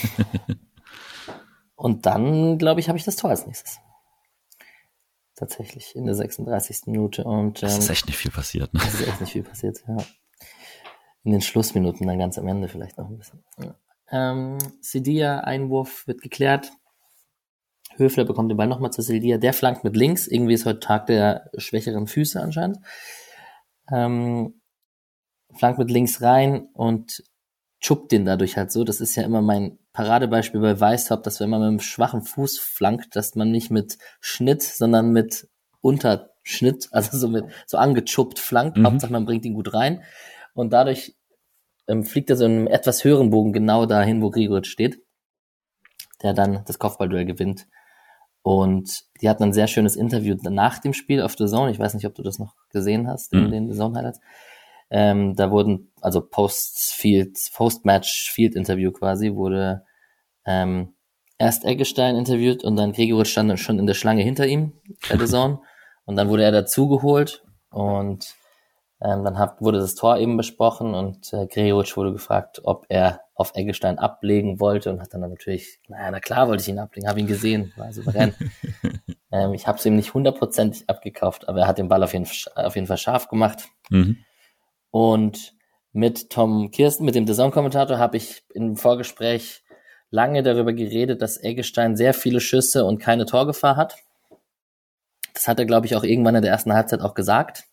S2: Und dann, glaube ich, habe ich das Tor als nächstes. Tatsächlich, in der sechsunddreißigsten Minute. Und, ähm,
S3: das ist echt nicht viel passiert, ne?
S2: Das ist echt nicht viel passiert, ja. In den Schlussminuten dann ganz am Ende vielleicht noch ein bisschen. Ja. Ähm, Sidia, Einwurf wird geklärt. Höfler bekommt den Ball nochmal zu Sidia. Der flankt mit links. Irgendwie ist heute Tag der schwächeren Füße anscheinend. Ähm, flankt mit links rein und chuppt den dadurch halt so. Das ist ja immer mein Paradebeispiel bei Weishaupt, dass wenn man mit einem schwachen Fuß flankt, dass man nicht mit Schnitt, sondern mit Unterschnitt, also so mit so angechuppt flankt. Mhm. Hauptsache man bringt ihn gut rein. Und dadurch ähm, fliegt er so in einem etwas höheren Bogen genau dahin, wo Gregoritsch steht, der dann das Kopfballduell gewinnt. Und die hatten ein sehr schönes Interview nach dem Spiel auf The Zone. Ich weiß nicht, ob du das noch gesehen hast in mhm. den The Zone Highlights. Ähm, da wurden, also Post-Field, Post-Match-Field-Interview quasi, wurde ähm, erst Eggestein interviewt und dann Gregoritsch stand schon in der Schlange hinter ihm bei The Zone. Und dann wurde er dazugeholt und ähm, dann hab, wurde das Tor eben besprochen und äh, Gregoritsch wurde gefragt, ob er auf Eggestein ablegen wollte und hat dann natürlich, naja, na klar wollte ich ihn ablegen, habe ihn gesehen, war souverän. ähm, ich habe es ihm nicht hundertprozentig abgekauft, aber er hat den Ball auf jeden, auf jeden Fall scharf gemacht.
S3: Mhm.
S2: Und mit Tom Kirsten, mit dem The Zone-Kommentator, habe ich im Vorgespräch lange darüber geredet, dass Eggestein sehr viele Schüsse und keine Torgefahr hat. Das hat er, glaube ich, auch irgendwann in der ersten Halbzeit auch gesagt.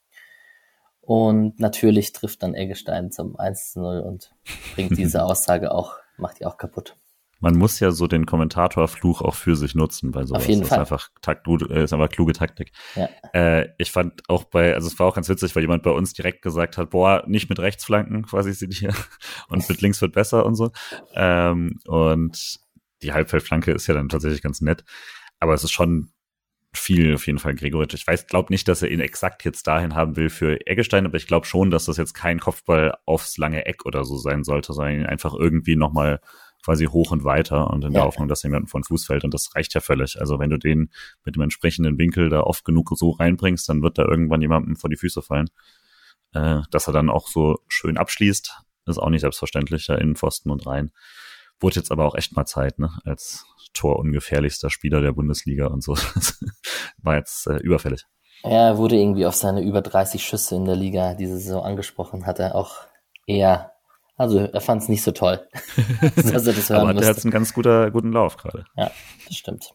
S2: Und natürlich trifft dann Eggestein zum eins zu null und bringt diese Aussage auch macht die auch kaputt.
S3: Man muss ja so den Kommentatorfluch auch für sich nutzen bei sowas.
S2: Auf jeden
S3: das
S2: Fall.
S3: Ist einfach, Takt, ist einfach kluge Taktik.
S2: Ja.
S3: Äh, ich fand auch bei, also es war auch ganz witzig, weil jemand bei uns direkt gesagt hat, boah, nicht mit Rechtsflanken, quasi sind hier, und mit links wird besser und so. Ähm, und die Halbfeldflanke ist ja dann tatsächlich ganz nett. Aber es ist schon viel auf jeden Fall Gregoritsch. Ich weiß, glaube nicht, dass er ihn exakt jetzt dahin haben will für Eggestein, aber ich glaube schon, dass das jetzt kein Kopfball aufs lange Eck oder so sein sollte, sondern ihn einfach irgendwie nochmal quasi hoch und weiter und in der
S2: Ja.
S3: Hoffnung, dass jemand von Fuß fällt, und das reicht ja völlig. Also wenn du den mit dem entsprechenden Winkel da oft genug so reinbringst, dann wird da irgendwann jemandem vor die Füße fallen. Äh, dass er dann auch so schön abschließt, ist auch nicht selbstverständlich, da Innenpfosten und rein. Wurde jetzt aber auch echt mal Zeit, ne, als torungefährlichster Spieler der Bundesliga und so. Das war jetzt äh, überfällig.
S2: Er wurde irgendwie auf seine über dreißig Schüsse in der Liga diese Saison angesprochen, hat er auch eher, also er fand es nicht so toll, dass er das hören
S3: Aber der
S2: musste.
S3: hat einen ganz guter, guten Lauf gerade.
S2: Ja, das stimmt.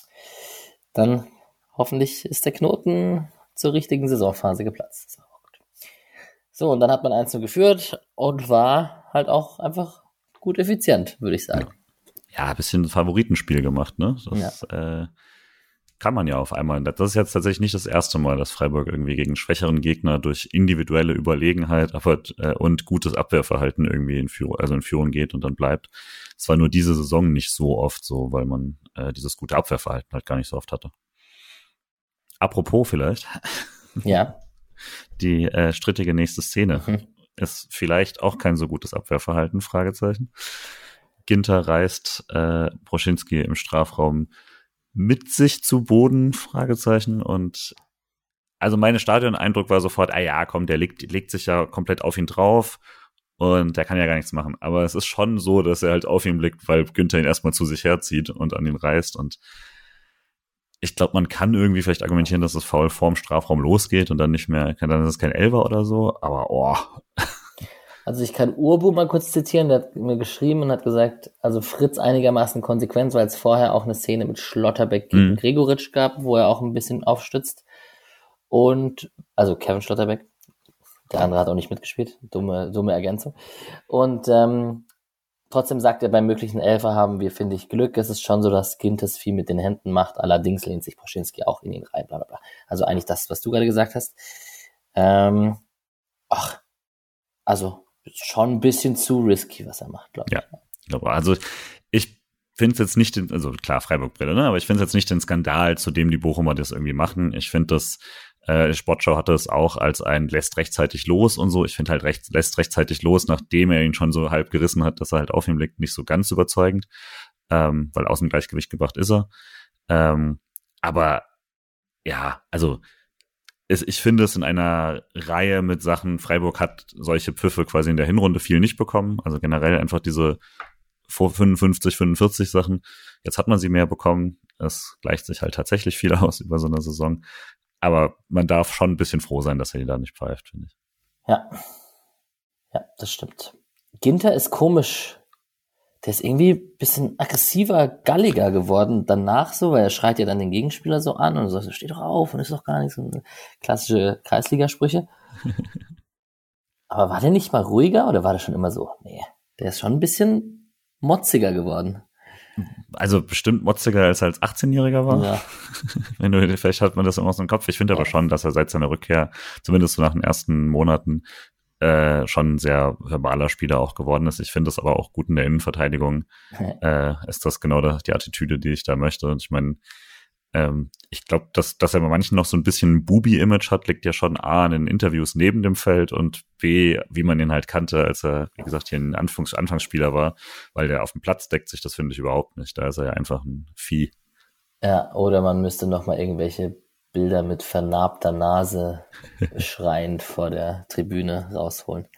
S2: Dann hoffentlich ist der Knoten zur richtigen Saisonphase geplatzt. Das ist auch gut. So, und dann hat man eins zu null geführt und war halt auch einfach gut effizient, würde ich sagen.
S3: Ja, ein bisschen Favoritenspiel gemacht, ne? Das äh, kann man ja auf einmal. Das ist jetzt tatsächlich nicht das erste Mal, dass Freiburg irgendwie gegen schwächeren Gegner durch individuelle Überlegenheit aber, äh, und gutes Abwehrverhalten irgendwie in Führung, also in Führung geht und dann bleibt. Es war nur diese Saison nicht so oft so, weil man äh, dieses gute Abwehrverhalten halt gar nicht so oft hatte. Apropos vielleicht.
S2: Ja.
S3: Die äh, strittige nächste Szene
S2: Mhm.
S3: ist vielleicht auch kein so gutes Abwehrverhalten, Fragezeichen. Ginter reißt äh, Broschinski im Strafraum mit sich zu Boden, Fragezeichen. Und also mein Stadion-Eindruck war sofort, ah ja, komm, der legt, legt sich ja komplett auf ihn drauf und der kann ja gar nichts machen. Aber es ist schon so, dass er halt auf ihn blickt, weil Günther ihn erstmal zu sich herzieht und an ihn reißt. Und ich glaube, man kann irgendwie vielleicht argumentieren, dass das Foul vorm Strafraum losgeht und dann nicht mehr, dann ist es kein Elfer oder so, aber oh.
S2: Also ich kann Urbu mal kurz zitieren, der hat mir geschrieben und hat gesagt, also Fritz einigermaßen konsequent, weil es vorher auch eine Szene mit Schlotterbeck gegen
S3: Mhm.
S2: Gregoritsch gab, wo er auch ein bisschen aufstützt. Und, also Kevin Schlotterbeck, der andere hat auch nicht mitgespielt, dumme, dumme Ergänzung. Und ähm, trotzdem sagt er, beim möglichen Elfer haben wir, finde ich, Glück. Es ist schon so, dass Gintes viel mit den Händen macht, allerdings lehnt sich Broschinski auch in ihn rein, bla bla bla. Also eigentlich das, was du gerade gesagt hast. Ähm, ach, also schon ein bisschen zu risky, was er macht, glaube ich.
S3: Ja. Also ich finde es jetzt nicht, den, also klar, Freiburg-Brille, ne? Aber ich finde es jetzt nicht den Skandal, zu dem die Bochumer das irgendwie machen. Ich finde das, äh, Sportschau hatte es auch als ein lässt rechtzeitig los und so. Ich finde halt recht, lässt rechtzeitig los, nachdem er ihn schon so halb gerissen hat, dass er halt auf ihm liegt, nicht so ganz überzeugend, ähm, weil aus dem Gleichgewicht gebracht ist er. Ähm, aber ja, also es, ich finde es in einer Reihe mit Sachen, Freiburg hat solche Pfiffe quasi in der Hinrunde viel nicht bekommen, also generell einfach diese vor fünfundfünfzig, fünfundvierzig Sachen. Jetzt hat man sie mehr bekommen. Es gleicht sich halt tatsächlich viel aus über so eine Saison. Aber man darf schon ein bisschen froh sein, dass er ihn da nicht pfeift, finde ich.
S2: Ja. Ja, das stimmt. Ginter ist komisch. Der ist irgendwie ein bisschen aggressiver, galliger geworden danach so, weil er schreit ja dann den Gegenspieler so an und sagt, steh doch auf und ist doch gar nichts. Und klassische Kreisligasprüche. Aber war der nicht mal ruhiger oder war der schon immer so? Nee, der ist schon ein bisschen motziger geworden.
S3: Also bestimmt motziger als er als achtzehnjähriger war.
S2: Ja.
S3: Wenn du, vielleicht hat man das immer aus dem Kopf. Ich finde aber schon, dass er seit seiner Rückkehr, zumindest so nach den ersten Monaten, äh, schon ein sehr verbaler Spieler auch geworden ist. Ich finde das aber auch gut in der Innenverteidigung. äh, ist das genau das, die Attitüde, die ich da möchte. Und ich meine, ähm, ich glaube, dass, dass er bei manchen noch so ein bisschen ein Bubi-Image hat, liegt ja schon A in den Interviews neben dem Feld und B, wie man ihn halt kannte, als er, wie gesagt, hier ein Anfangs- Anfangsspieler war, weil der auf dem Platz deckt sich, das finde ich überhaupt nicht. Da ist er ja einfach ein Vieh.
S2: Ja, oder man müsste noch mal irgendwelche Bilder mit vernarbter Nase schreiend vor der Tribüne rausholen.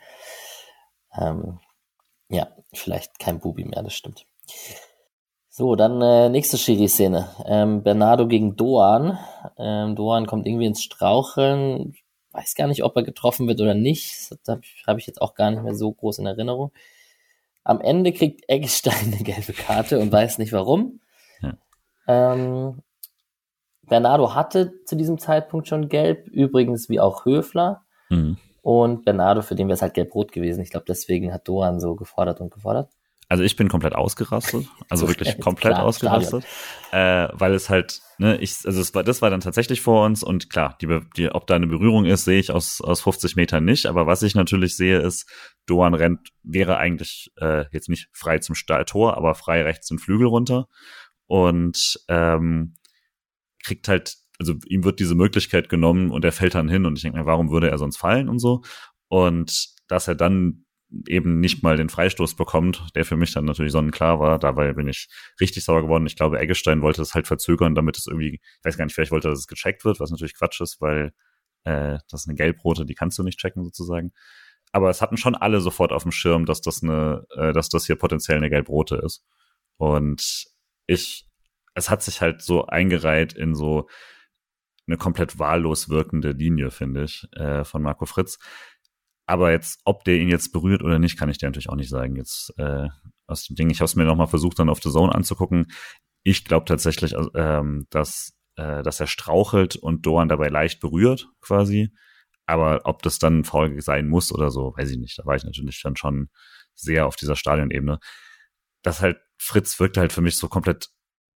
S2: Ähm, ja, vielleicht kein Bubi mehr, das stimmt. So, dann äh, nächste Schiri-Szene. Ähm, Bernardo gegen Doan. Ähm, Doan kommt irgendwie ins Straucheln. Weiß gar nicht, ob er getroffen wird oder nicht. Das habe ich, hab ich jetzt auch gar nicht mehr so groß in Erinnerung. Am Ende kriegt Eggestein eine gelbe Karte und weiß nicht warum.
S3: Ja.
S2: Ähm, Bernardo hatte zu diesem Zeitpunkt schon gelb, übrigens wie auch Höfler.
S3: Mhm.
S2: Und Bernardo, für den wäre es halt gelb-rot gewesen. Ich glaube, deswegen hat Doan so gefordert und gefordert.
S3: Also ich bin komplett ausgerastet, also
S2: So
S3: wirklich
S2: schnell,
S3: komplett
S2: klar,
S3: ausgerastet, äh, weil es halt, ne, ich, also es war, das war dann tatsächlich vor uns und klar, die, die, ob da eine Berührung ist, sehe ich aus aus fünfzig Metern nicht, aber was ich natürlich sehe ist, Doan rennt, wäre eigentlich äh, jetzt nicht frei zum Tor, aber frei rechts den Flügel runter und ähm, kriegt halt, also ihm wird diese Möglichkeit genommen und er fällt dann hin und ich denke mir, warum würde er sonst fallen und so und dass er dann eben nicht mal den Freistoß bekommt, der für mich dann natürlich sonnenklar war. Dabei bin ich richtig sauer geworden. Ich glaube, Eggestein wollte es halt verzögern, damit es irgendwie, ich weiß gar nicht, vielleicht wollte er, dass es gecheckt wird, was natürlich Quatsch ist, weil äh, das ist eine Gelbrote, die kannst du nicht checken sozusagen. Aber es hatten schon alle sofort auf dem Schirm, dass das eine, äh, dass das hier potenziell eine Gelbrote ist. Und ich, es hat sich halt so eingereiht in so eine komplett wahllos wirkende Linie, finde ich, äh, von Marco Fritz. Aber jetzt, ob der ihn jetzt berührt oder nicht, kann ich dir natürlich auch nicht sagen. Jetzt äh, aus dem Ding, ich habe es mir nochmal versucht, dann auf The Zone anzugucken. Ich glaube tatsächlich, ähm, dass, äh, dass er strauchelt und Doan dabei leicht berührt, quasi. Aber ob das dann Foul sein muss oder so, weiß ich nicht. Da war ich natürlich dann schon sehr auf dieser Stadionebene. Das halt, Fritz wirkte halt für mich so komplett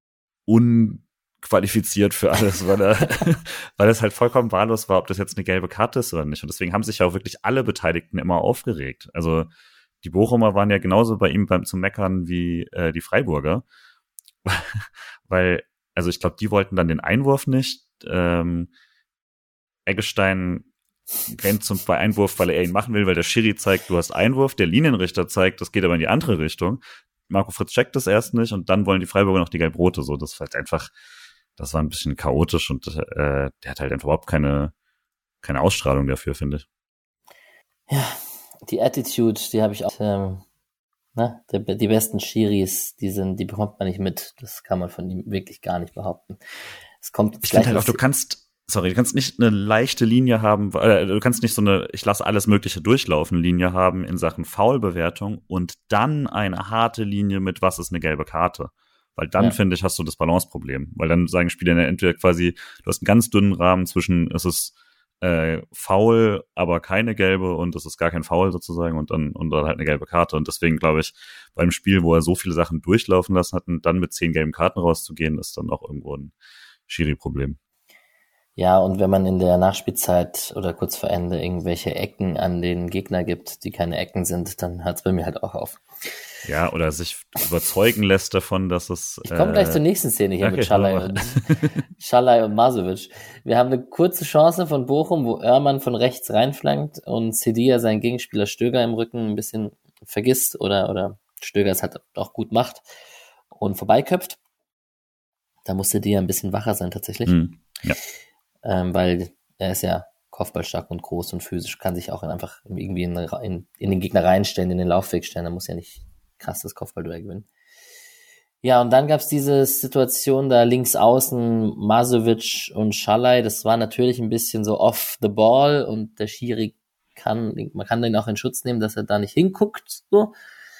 S3: unqualifiziert für alles, weil er, weil es halt vollkommen wahllos war, ob das jetzt eine gelbe Karte ist oder nicht. Und deswegen haben sich ja auch wirklich alle Beteiligten immer aufgeregt. Also die Bochumer waren ja genauso bei ihm beim zum Meckern wie äh, die Freiburger, weil, also ich glaube, die wollten dann den Einwurf nicht. Ähm, Eggestein rennt zum bei Einwurf, weil er ihn machen will, weil der Schiri zeigt, du hast Einwurf, der Linienrichter zeigt, das geht aber in die andere Richtung. Marco Fritz checkt das erst nicht und dann wollen die Freiburger noch die Gelb-Rote. So, das war halt einfach, das war ein bisschen chaotisch und äh, der hat halt einfach überhaupt keine, keine Ausstrahlung dafür, finde ich.
S2: Ja, die Attitude, die habe ich auch, ähm, ne, die, die besten Schiris, die sind, die bekommt man nicht mit. Das kann man von ihm wirklich gar nicht behaupten. Es kommt
S3: ich finde halt auch, du kannst, sorry, du kannst nicht eine leichte Linie haben, äh, du kannst nicht so eine, ich lasse alles Mögliche durchlaufen, Linie haben in Sachen Foulbewertung und dann eine harte Linie mit, was ist eine gelbe Karte. Weil dann, ja. finde ich, hast du das Balanceproblem. Weil dann sagen Spieler entweder quasi, du hast einen ganz dünnen Rahmen zwischen, es ist äh, Foul, aber keine gelbe und es ist gar kein Foul sozusagen und dann und dann halt eine gelbe Karte. Und deswegen glaube ich, beim Spiel, wo er so viele Sachen durchlaufen lassen hat, dann mit zehn gelben Karten rauszugehen, ist dann auch irgendwo ein Schiri-Problem.
S2: Ja, und wenn man in der Nachspielzeit oder kurz vor Ende irgendwelche Ecken an den Gegner gibt, die keine Ecken sind, dann hört es bei mir halt auch auf.
S3: Ja, oder sich überzeugen lässt davon, dass es...
S2: Ich komme
S3: äh,
S2: gleich zur nächsten Szene hier
S3: okay,
S2: mit Schalay und, Schalay und Masovic. Wir haben eine kurze Chance von Bochum, wo Oermann von rechts reinflankt und Sedia seinen Gegenspieler Stöger im Rücken ein bisschen vergisst oder, oder Stöger es halt auch gut macht und vorbeiköpft. Da muss Sedia ein bisschen wacher sein tatsächlich.
S3: Mm, ja.
S2: Ähm, weil er ist ja kopfballstark und groß und physisch, kann sich auch einfach irgendwie in, in, in den Gegner reinstellen, in den Laufweg stellen, er muss ja nicht krass das Kopfballduell gewinnen. Ja, und dann gab's diese Situation da links außen, Masovic und Schalay, das war natürlich ein bisschen so off the ball und der Schiri kann, man kann den auch in Schutz nehmen, dass er da nicht hinguckt, so.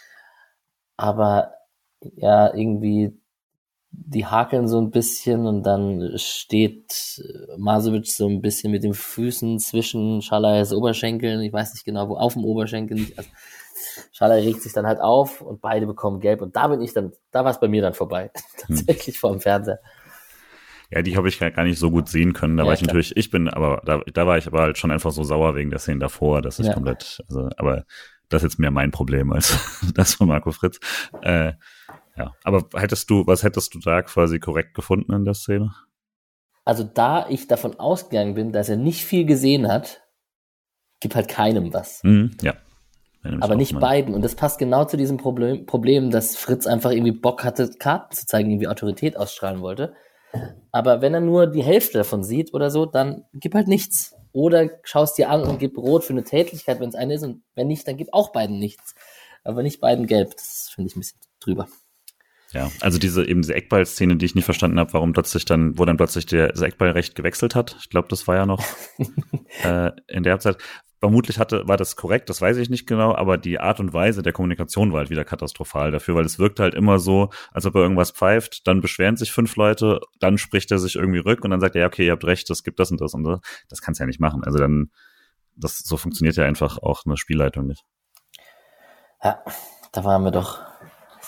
S2: Aber ja, irgendwie die hakeln so ein bisschen und dann steht Masovic so ein bisschen mit den Füßen zwischen Schalays Oberschenkeln, ich weiß nicht genau wo, auf dem Oberschenkel nicht. Also Schalay regt sich dann halt auf und beide bekommen gelb und da bin ich dann, da war es bei mir dann vorbei, tatsächlich hm. vor dem Fernseher.
S3: Ja, die habe ich gar nicht so gut sehen können, da ja, war ich klar. natürlich, ich bin, aber da, da war ich aber halt schon einfach so sauer wegen der Szene davor, das ist ja. komplett, also, aber das ist jetzt mehr mein Problem als das von Marco Fritz. Äh, Ja, aber hättest du, was hättest du da quasi korrekt gefunden in der Szene?
S2: Also da ich davon ausgegangen bin, dass er nicht viel gesehen hat, gibt halt keinem was.
S3: Mhm, ja.
S2: Aber nicht mal. beiden. Und das passt genau zu diesem Problem, Problem, dass Fritz einfach irgendwie Bock hatte, Karten zu zeigen, irgendwie Autorität ausstrahlen wollte. Aber wenn er nur die Hälfte davon sieht oder so, dann gib halt nichts. Oder schaust dir an und gib rot für eine Tätlichkeit, wenn es eine ist. Und wenn nicht, dann gib auch beiden nichts. Aber nicht beiden gelb. Das finde ich ein bisschen drüber.
S3: Ja, also diese eben diese Eckball-Szene, die ich nicht verstanden habe, warum plötzlich dann, wo dann plötzlich der Eckballrecht gewechselt hat. Ich glaube, das war ja noch äh, in der Halbzeit. Vermutlich hatte, war das korrekt, das weiß ich nicht genau, aber die Art und Weise der Kommunikation war halt wieder katastrophal dafür, weil es wirkt halt immer so, als ob er irgendwas pfeift, dann beschweren sich fünf Leute, dann spricht er sich irgendwie rück und dann sagt er, ja, okay, ihr habt recht, es gibt das und das und das. Das kannst du ja nicht machen. Also dann, das, so funktioniert ja einfach auch eine Spielleitung nicht.
S2: Ja, da waren wir doch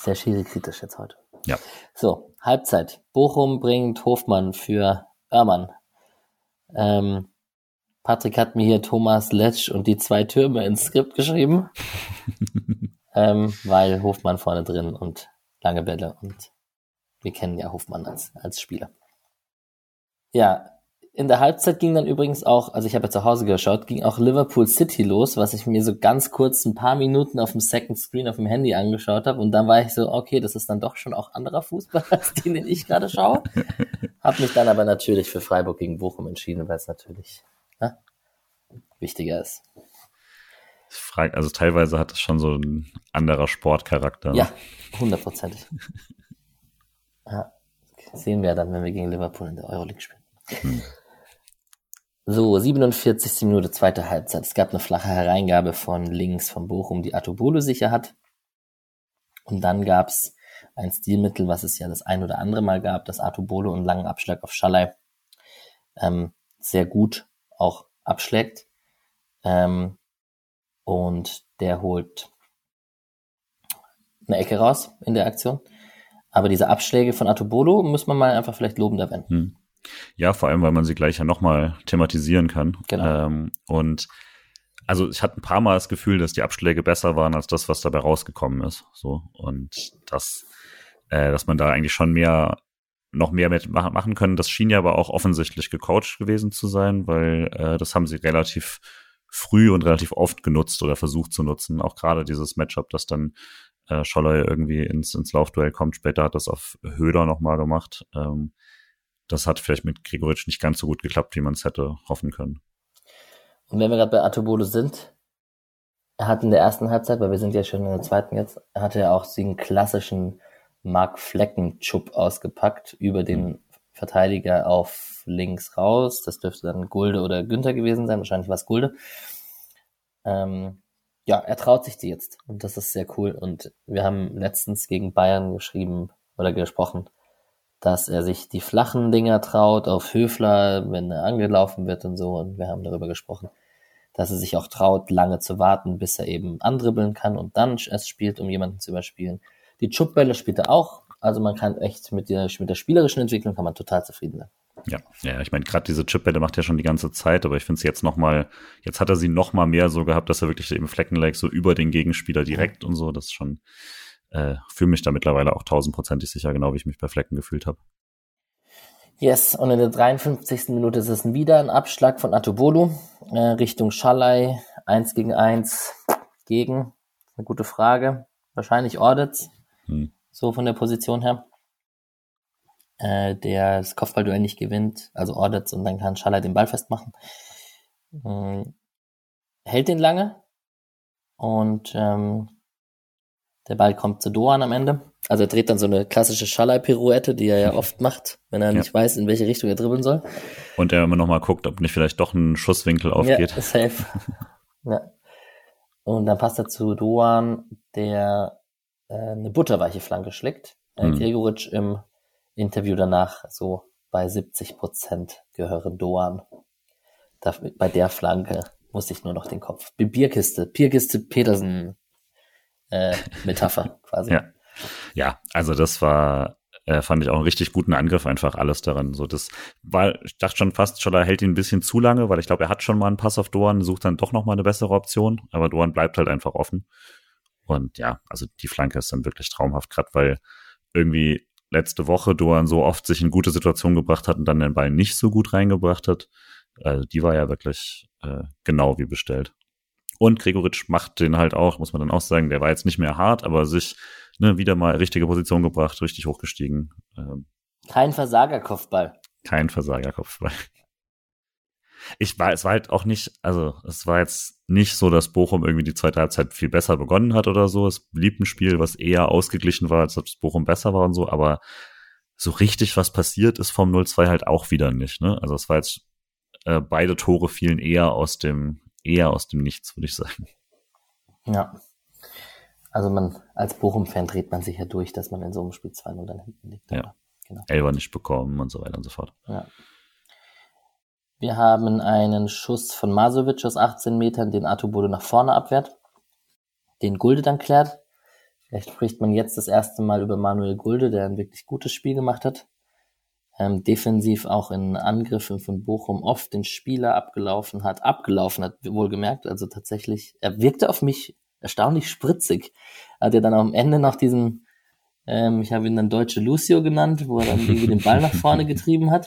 S2: sehr schiri-kritisch jetzt heute.
S3: Ja.
S2: So, Halbzeit. Bochum bringt Hofmann für Oermann. Ähm, Patrick hat mir hier Thomas Letsch und die zwei Türme ins Skript geschrieben, ähm, weil Hofmann vorne drin und lange Bälle und wir kennen ja Hofmann als, als Spieler. Ja, in der Halbzeit ging dann übrigens auch, also ich habe ja zu Hause geschaut, ging auch Liverpool City los, was ich mir so ganz kurz ein paar Minuten auf dem Second Screen auf dem Handy angeschaut habe und dann war ich so, okay, das ist dann doch schon auch anderer Fußball als den, den ich gerade schaue. Hab mich dann aber natürlich für Freiburg gegen Bochum entschieden, weil es natürlich ne, wichtiger ist.
S3: Also teilweise hat es schon so ein anderer Sportcharakter. Ne?
S2: Ja, hundertprozentig. Ja, sehen wir dann, wenn wir gegen Liverpool in der Euroleague spielen. Hm. So, siebenundvierzigste Minute, zweite Halbzeit. Es gab eine flache Hereingabe von links von Bochum, die Atobolo sicher hat. Und dann gab's ein Stilmittel, was es ja das ein oder andere Mal gab, dass Atobolo einen langen Abschlag auf Schallei ähm, sehr gut auch abschlägt. Ähm, und der holt eine Ecke raus in der Aktion. Aber diese Abschläge von Atobolo muss man mal einfach vielleicht lobend erwähnen.
S3: Hm. Ja, vor allem, weil man sie gleich ja nochmal thematisieren kann.
S2: Genau.
S3: Ähm, und also ich hatte ein paar Mal das Gefühl, dass die Abschläge besser waren als das, was dabei rausgekommen ist. So und das, äh, dass man da eigentlich schon mehr, noch mehr mit machen können. Das schien ja aber auch offensichtlich gecoacht gewesen zu sein, weil äh, das haben sie relativ früh und relativ oft genutzt oder versucht zu nutzen. Auch gerade dieses Matchup, das dann äh, Scholler irgendwie ins ins Laufduell kommt. Später hat das auf Höder nochmal gemacht. Ähm, Das hat vielleicht mit Gregoritsch nicht ganz so gut geklappt, wie man es hätte hoffen können.
S2: Und wenn wir gerade bei Atobolo sind, er hat in der ersten Halbzeit, weil wir sind ja schon in der zweiten jetzt, er hatte ja auch den klassischen Mark Flecken-Chub ausgepackt über den mhm. Verteidiger auf links raus. Das dürfte dann Gulde oder Günther gewesen sein. Wahrscheinlich war es Gulde. Ähm, ja, er traut sich die jetzt. Und das ist sehr cool. Und wir haben letztens gegen Bayern geschrieben oder gesprochen, dass er sich die flachen Dinger traut auf Höfler, wenn er angelaufen wird und so. Und wir haben darüber gesprochen, dass er sich auch traut, lange zu warten, bis er eben andribbeln kann und dann erst spielt, um jemanden zu überspielen. Die Chupbälle spielt er auch. Also man kann echt mit der, mit der spielerischen Entwicklung kann man total zufrieden sein.
S3: Ja, ja, ich meine, gerade diese Chipbälle macht er schon die ganze Zeit, aber ich finde es jetzt noch mal, jetzt hat er sie noch mal mehr so gehabt, dass er wirklich eben Fleckenleg so über den Gegenspieler direkt mhm. und so, das ist schon Äh, fühle mich da mittlerweile auch tausendprozentig sicher, genau wie ich mich bei Flecken gefühlt habe.
S2: Yes, und in der dreiundfünfzigsten Minute ist es wieder ein Abschlag von Atobolo äh, Richtung Schallei, eins gegen eins gegen, eine gute Frage, wahrscheinlich Ordetz, hm. so von der Position her, äh, der das Kopfballduell nicht gewinnt, also Ordetz und dann kann Schallei den Ball festmachen, ähm, hält den lange und ähm, der Ball kommt zu Doan am Ende. Also er dreht dann so eine klassische Schallei-Pirouette, die er ja oft macht, wenn er ja. nicht weiß, in welche Richtung er dribbeln soll.
S3: Und er immer noch mal guckt, ob nicht vielleicht doch ein Schusswinkel aufgeht.
S2: Ja, safe. ja. Und dann passt er zu Doan, der äh, eine butterweiche Flanke schlägt. Äh, hm. Gregoritsch im Interview danach so bei siebzig Prozent gehöre Doan. Da, bei der Flanke musste ich nur noch den Kopf. Bierkiste, Bierkiste Petersen Äh, Metapher quasi.
S3: Ja. ja, also das war, äh, fand ich auch einen richtig guten Angriff, einfach alles daran. So, das war, ich dachte schon fast, Scholler hält ihn ein bisschen zu lange, weil ich glaube, er hat schon mal einen Pass auf Doan, sucht dann doch noch mal eine bessere Option, aber Doan bleibt halt einfach offen. Und ja, also die Flanke ist dann wirklich traumhaft, gerade weil irgendwie letzte Woche Doan so oft sich in gute Situationen gebracht hat und dann den Ball nicht so gut reingebracht hat. Also die war ja wirklich äh, genau wie bestellt. Und Gregoritsch macht den halt auch, muss man dann auch sagen, der war jetzt nicht mehr hart, aber sich ne, wieder mal richtige Position gebracht, richtig hochgestiegen. Ähm,
S2: kein Versagerkopfball.
S3: Kein Versagerkopfball. Ich war, es war halt auch nicht, also es war jetzt nicht so, dass Bochum irgendwie die zweite Halbzeit viel besser begonnen hat oder so. Es blieb ein Spiel, was eher ausgeglichen war, als ob das Bochum besser war und so, aber so richtig was passiert ist vom null zwei halt auch wieder nicht. Ne? Also es war jetzt, äh, beide Tore fielen eher aus dem eher aus dem Nichts, würde ich sagen.
S2: Ja. Also man, als Bochum-Fan dreht man sich ja durch, dass man in so einem Spiel zwei null dann hinten liegt.
S3: Ja. Genau. Elfer nicht bekommen und so weiter und so fort.
S2: Ja. Wir haben einen Schuss von Masovic aus achtzehn Metern, den Atobolo nach vorne abwehrt, den Gulde dann klärt. Vielleicht spricht man jetzt das erste Mal über Manuel Gulde, der ein wirklich gutes Spiel gemacht hat. Ähm, defensiv auch in Angriffen von Bochum oft den Spieler abgelaufen hat. Abgelaufen hat, wohlgemerkt. Also tatsächlich, er wirkte auf mich erstaunlich spritzig. Er hat ja dann am Ende noch diesen, ähm, ich habe ihn dann Deutsche Lucio genannt, wo er dann irgendwie den Ball nach vorne getrieben hat.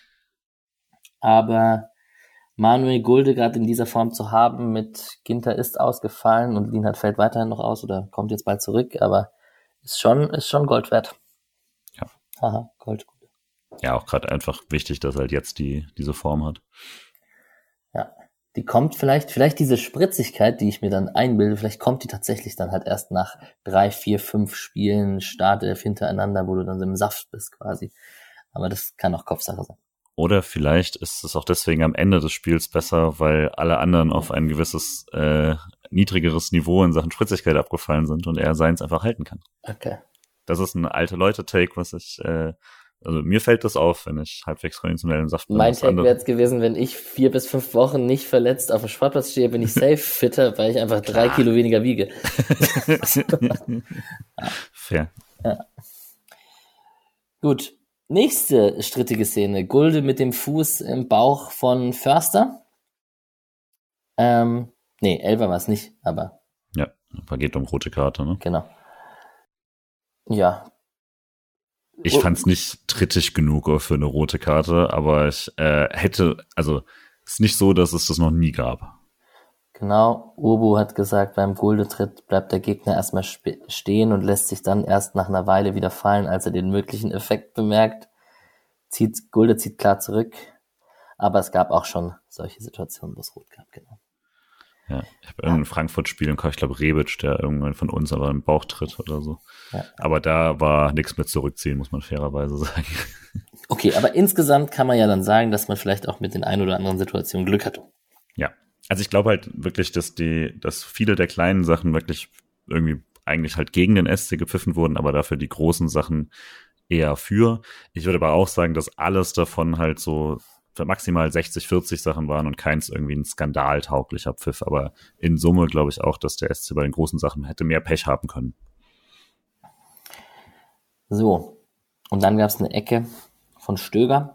S2: Aber Manuel Gulde gerade in dieser Form zu haben mit Ginter ist ausgefallen und Lienhardt fällt weiterhin noch aus oder kommt jetzt bald zurück, aber ist schon, ist schon Gold wert.
S3: Ja.
S2: Haha, Gold.
S3: Ja, auch gerade einfach wichtig, dass er halt jetzt die diese Form hat.
S2: Ja, die kommt vielleicht, vielleicht diese Spritzigkeit, die ich mir dann einbilde, vielleicht kommt die tatsächlich dann halt erst nach drei, vier, fünf Spielen Startelf hintereinander, wo du dann so im Saft bist quasi. Aber das kann auch Kopfsache sein.
S3: Oder vielleicht ist es auch deswegen am Ende des Spiels besser, weil alle anderen auf ein gewisses äh, niedrigeres Niveau in Sachen Spritzigkeit abgefallen sind und er seins einfach halten kann.
S2: Okay.
S3: Das ist ein alte Leute-Take, was ich, äh, also mir fällt das auf, wenn ich halbwegs konditionell im Saft bin.
S2: Mein Take wäre jetzt gewesen, wenn ich vier bis fünf Wochen nicht verletzt auf dem Sportplatz stehe, bin ich safe fitter, weil ich einfach drei Kilo weniger wiege.
S3: Fair.
S2: Ja. Gut. Nächste strittige Szene. Gulde mit dem Fuß im Bauch von Förster. Ähm, nee, Elfer war es nicht, aber.
S3: Ja, aber geht um rote Karte, ne?
S2: Genau. Ja.
S3: Ich fand's nicht trittig genug für eine rote Karte, aber ich äh, hätte, also es ist nicht so, dass es das noch nie gab.
S2: Genau, Urbu hat gesagt, beim Gulde-Tritt bleibt der Gegner erstmal spe- stehen und lässt sich dann erst nach einer Weile wieder fallen, als er den möglichen Effekt bemerkt. Zieht, Gulde zieht klar zurück, aber es gab auch schon solche Situationen, wo es rot gab, genau.
S3: Ja, ich habe irgendein Frankfurt-Spiel im Kopf, ich glaube Rebic, der irgendwann von uns aber im Bauch tritt oder so.
S2: Ja.
S3: Aber da war nichts mit zurückziehen, muss man fairerweise sagen.
S2: Okay, aber insgesamt kann man ja dann sagen, dass man vielleicht auch mit den ein oder anderen Situationen Glück hatte.
S3: Ja, also ich glaube halt wirklich, dass die, dass viele der kleinen Sachen wirklich irgendwie eigentlich halt gegen den S C gepfiffen wurden, aber dafür die großen Sachen eher für. Ich würde aber auch sagen, dass alles davon halt so maximal sechzig, vierzig Sachen waren und keins irgendwie ein skandaltauglicher Pfiff. Aber in Summe glaube ich auch, dass der S C bei den großen Sachen hätte mehr Pech haben können.
S2: So, und dann gab es eine Ecke von Stöger.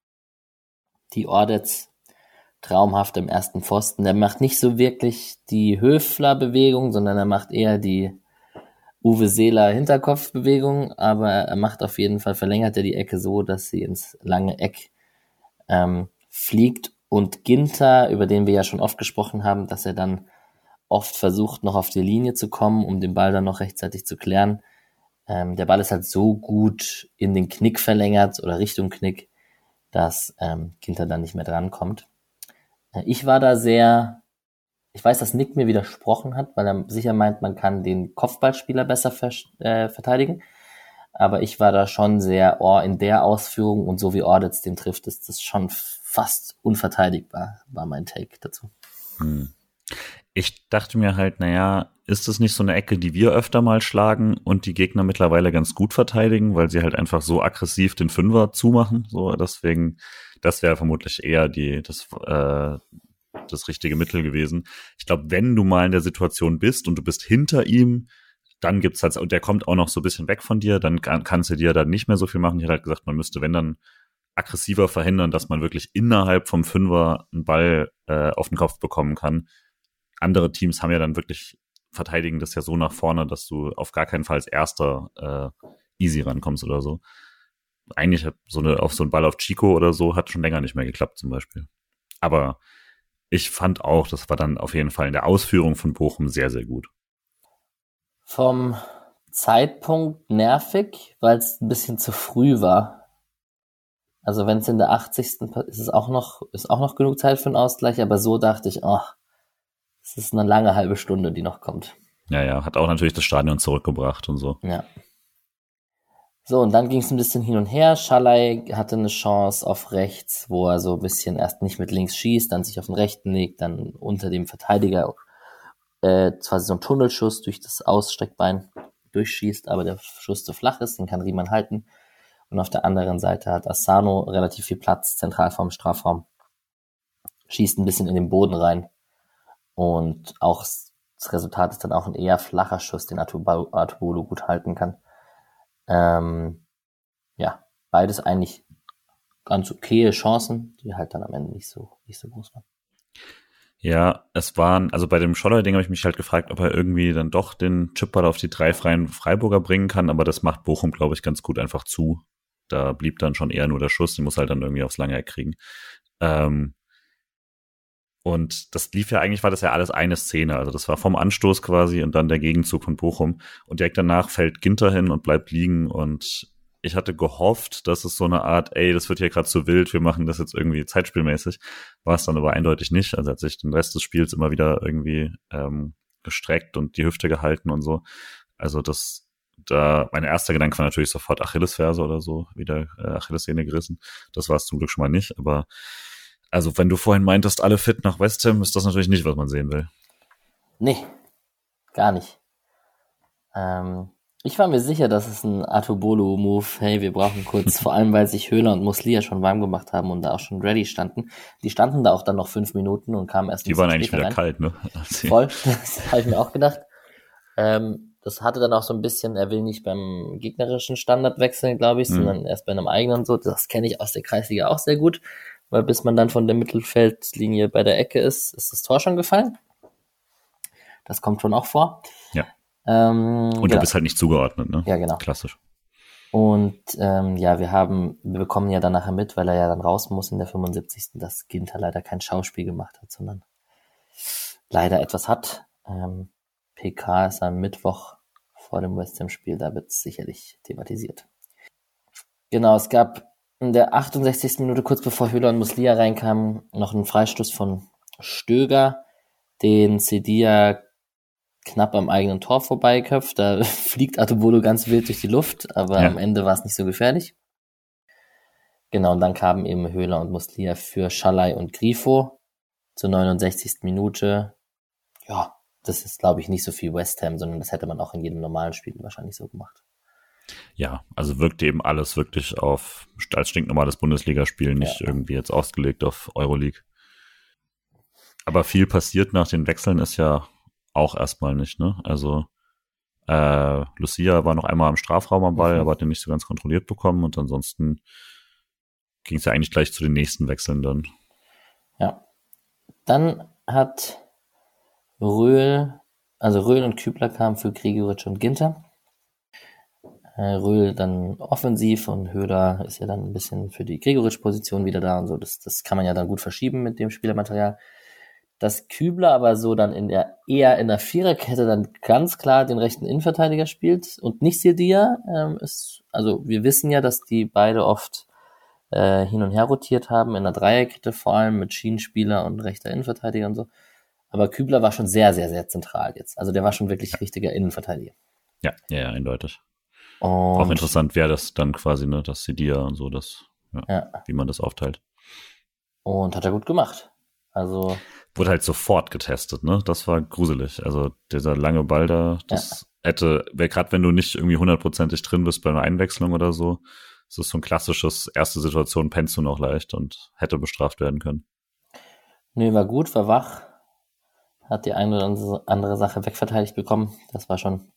S2: Die Ordetz traumhaft im ersten Pfosten. Der macht nicht so wirklich die Höfler-Bewegung, sondern er macht eher die Uwe Seeler Hinterkopfbewegung, aber er macht auf jeden Fall, verlängert er die Ecke so, dass sie ins lange Eck ähm, fliegt und Ginter, über den wir ja schon oft gesprochen haben, dass er dann oft versucht, noch auf die Linie zu kommen, um den Ball dann noch rechtzeitig zu klären. Ähm, der Ball ist halt so gut in den Knick verlängert oder Richtung Knick, dass ähm, Ginter dann nicht mehr drankommt. Äh, ich war da sehr... Ich weiß, dass Nick mir widersprochen hat, weil er sicher meint, man kann den Kopfballspieler besser ver- äh, verteidigen. Aber ich war da schon sehr, oh, in der Ausführung und so wie Ordetz den trifft, ist das schon fast unverteidigbar, war mein Take dazu.
S3: Hm. Ich dachte mir halt, naja, ist das nicht so eine Ecke, die wir öfter mal schlagen und die Gegner mittlerweile ganz gut verteidigen, weil sie halt einfach so aggressiv den Fünfer zumachen? So, deswegen, das wäre vermutlich eher die, das, äh, das richtige Mittel gewesen. Ich glaube, wenn du mal in der Situation bist und du bist hinter ihm, dann gibt's halt, und der kommt auch noch so ein bisschen weg von dir, dann kann, kannst du dir dann nicht mehr so viel machen. Ich hätte halt gesagt, man müsste, wenn dann, aggressiver verhindern, dass man wirklich innerhalb vom Fünfer einen Ball äh, auf den Kopf bekommen kann. Andere Teams haben ja dann wirklich, verteidigen das ja so nach vorne, dass du auf gar keinen Fall als Erster äh, easy rankommst oder so. Eigentlich hat so eine, auf so einen Ball auf Chico oder so, hat schon länger nicht mehr geklappt zum Beispiel. Aber ich fand auch, das war dann auf jeden Fall in der Ausführung von Bochum sehr, sehr gut.
S2: Vom Zeitpunkt nervig, weil es ein bisschen zu früh war. Also wenn es in der achtzigsten ist es auch noch, ist auch noch genug Zeit für einen Ausgleich, aber so dachte ich, oh, es ist eine lange halbe Stunde, die noch kommt.
S3: Ja, ja, hat auch natürlich das Stadion zurückgebracht und so.
S2: Ja. So, und dann ging es ein bisschen hin und her. Schalay hatte eine Chance auf rechts, wo er so ein bisschen erst nicht mit links schießt, dann sich auf den rechten legt, dann unter dem Verteidiger äh, quasi so ein Tunnelschuss durch das Ausstreckbein durchschießt, aber der Schuss zu flach ist, den kann Riemann halten. Und auf der anderen Seite hat Asano relativ viel Platz, zentral vorm Strafraum. Schießt ein bisschen in den Boden rein. Und auch das Resultat ist dann auch ein eher flacher Schuss, den Atubolo gut halten kann. Ähm, ja, beides eigentlich ganz okaye Chancen, die halt dann am Ende nicht so nicht so groß waren.
S3: Ja, es waren, also bei dem Scholler-Ding habe ich mich halt gefragt, ob er irgendwie dann doch den Chipball auf die drei freien Freiburger bringen kann, aber das macht Bochum, glaube ich, ganz gut einfach zu. Da blieb dann schon eher nur der Schuss, den muss halt dann irgendwie aufs lange Eck kriegen. Ähm, und das lief ja, eigentlich war das ja alles eine Szene, also das war vom Anstoß quasi und dann der Gegenzug von Bochum und direkt danach fällt Ginter hin und bleibt liegen und ich hatte gehofft, dass es so eine Art, ey, das wird hier gerade zu wild, wir machen das jetzt irgendwie zeitspielmäßig. War es dann aber eindeutig nicht. Also hat sich den Rest des Spiels immer wieder irgendwie ähm, gestreckt und die Hüfte gehalten und so. Also das, da, mein erster Gedanke war natürlich sofort Achillesferse oder so, wieder äh, Achillessehne gerissen. Das war es zum Glück schon mal nicht. Aber also wenn du vorhin meintest, alle fit nach West Ham, ist das natürlich nicht, was man sehen will.
S2: Nee, gar nicht. Ähm... Ich war mir sicher, dass es ein Atubolo-Move, hey, wir brauchen kurz, vor allem weil sich Höhler und Muslia schon warm gemacht haben und da auch schon ready standen. Die standen da auch dann noch fünf Minuten und kamen erst
S3: Die waren eigentlich wieder rein. Kalt, ne?
S2: Voll, das habe ich mir auch gedacht. Ähm, das hatte dann auch so ein bisschen, er will nicht beim gegnerischen Standard wechseln, glaube ich, mhm. sondern erst bei einem eigenen so. Das kenne ich aus der Kreisliga auch sehr gut, weil bis man dann von der Mittelfeldlinie bei der Ecke ist, ist das Tor schon gefallen. Das kommt schon auch vor.
S3: Ja.
S2: Ähm,
S3: und du genau. bist halt nicht zugeordnet, ne?
S2: Ja, genau.
S3: Klassisch.
S2: Und ähm, ja, wir haben, wir bekommen ja dann nachher mit, weil er ja dann raus muss in der fünfundsiebzigsten dass Ginter leider kein Schauspiel gemacht hat, sondern leider etwas hat. Ähm, P K ist am Mittwoch vor dem West Ham-Spiel, da wird es sicherlich thematisiert. Genau, es gab in der achtundsechzigsten Minute, kurz bevor Höhler und Muslia reinkamen, noch einen Freistoß von Stöger, den Sedia knapp am eigenen Tor vorbeiköpft. Da fliegt Atubolo ganz wild durch die Luft, aber ja. Am Ende war es nicht so gefährlich. Genau, und dann kamen eben Höhler und Muslia für Schalai und Grifo zur neunundsechzigsten Minute. Ja, das ist, glaube ich, nicht so viel West Ham, sondern das hätte man auch in jedem normalen Spiel wahrscheinlich so gemacht.
S3: Ja, also wirkte eben alles wirklich auf als stinknormales Bundesligaspiel, nicht ja. irgendwie jetzt ausgelegt auf Euroleague. Aber viel passiert nach den Wechseln ist ja auch erstmal nicht, ne? Also äh, Lucia war noch einmal am Strafraum am Ball, mhm. aber hat den nicht so ganz kontrolliert bekommen und ansonsten ging es ja eigentlich gleich zu den nächsten Wechseln dann.
S2: Ja. Dann hat Röhl, also Röhl und Kübler kamen für Gregoritsch und Ginter. Äh, Röhl dann offensiv und Höhler ist ja dann ein bisschen für die Gregoritsch-Position wieder da und so. Das, das kann man ja dann gut verschieben mit dem Spielermaterial. Dass Kübler aber so dann in der eher in der Viererkette dann ganz klar den rechten Innenverteidiger spielt und nicht Sedia, ähm, ist, also wir wissen ja, dass die beide oft äh, hin und her rotiert haben, in der Dreierkette vor allem mit Schienenspieler und rechter Innenverteidiger und so. Aber Kübler war schon sehr, sehr, sehr zentral jetzt. Also der war schon wirklich richtiger Innenverteidiger.
S3: Ja, ja, ja, eindeutig.
S2: Und
S3: auch interessant wäre das dann quasi, ne, das Sedia und so, das, ja, ja. wie man das aufteilt.
S2: Und hat er gut gemacht. Also
S3: wurde halt sofort getestet, ne? Das war gruselig. Also dieser lange Ball da, das ja. hätte, gerade wenn du nicht irgendwie hundertprozentig drin bist bei einer Einwechslung oder so, das ist so ein klassisches erste Situation, pennst du noch leicht und hätte bestraft werden können.
S2: Nee, war gut, war wach, hat die eine oder andere Sache wegverteidigt bekommen. Das war schon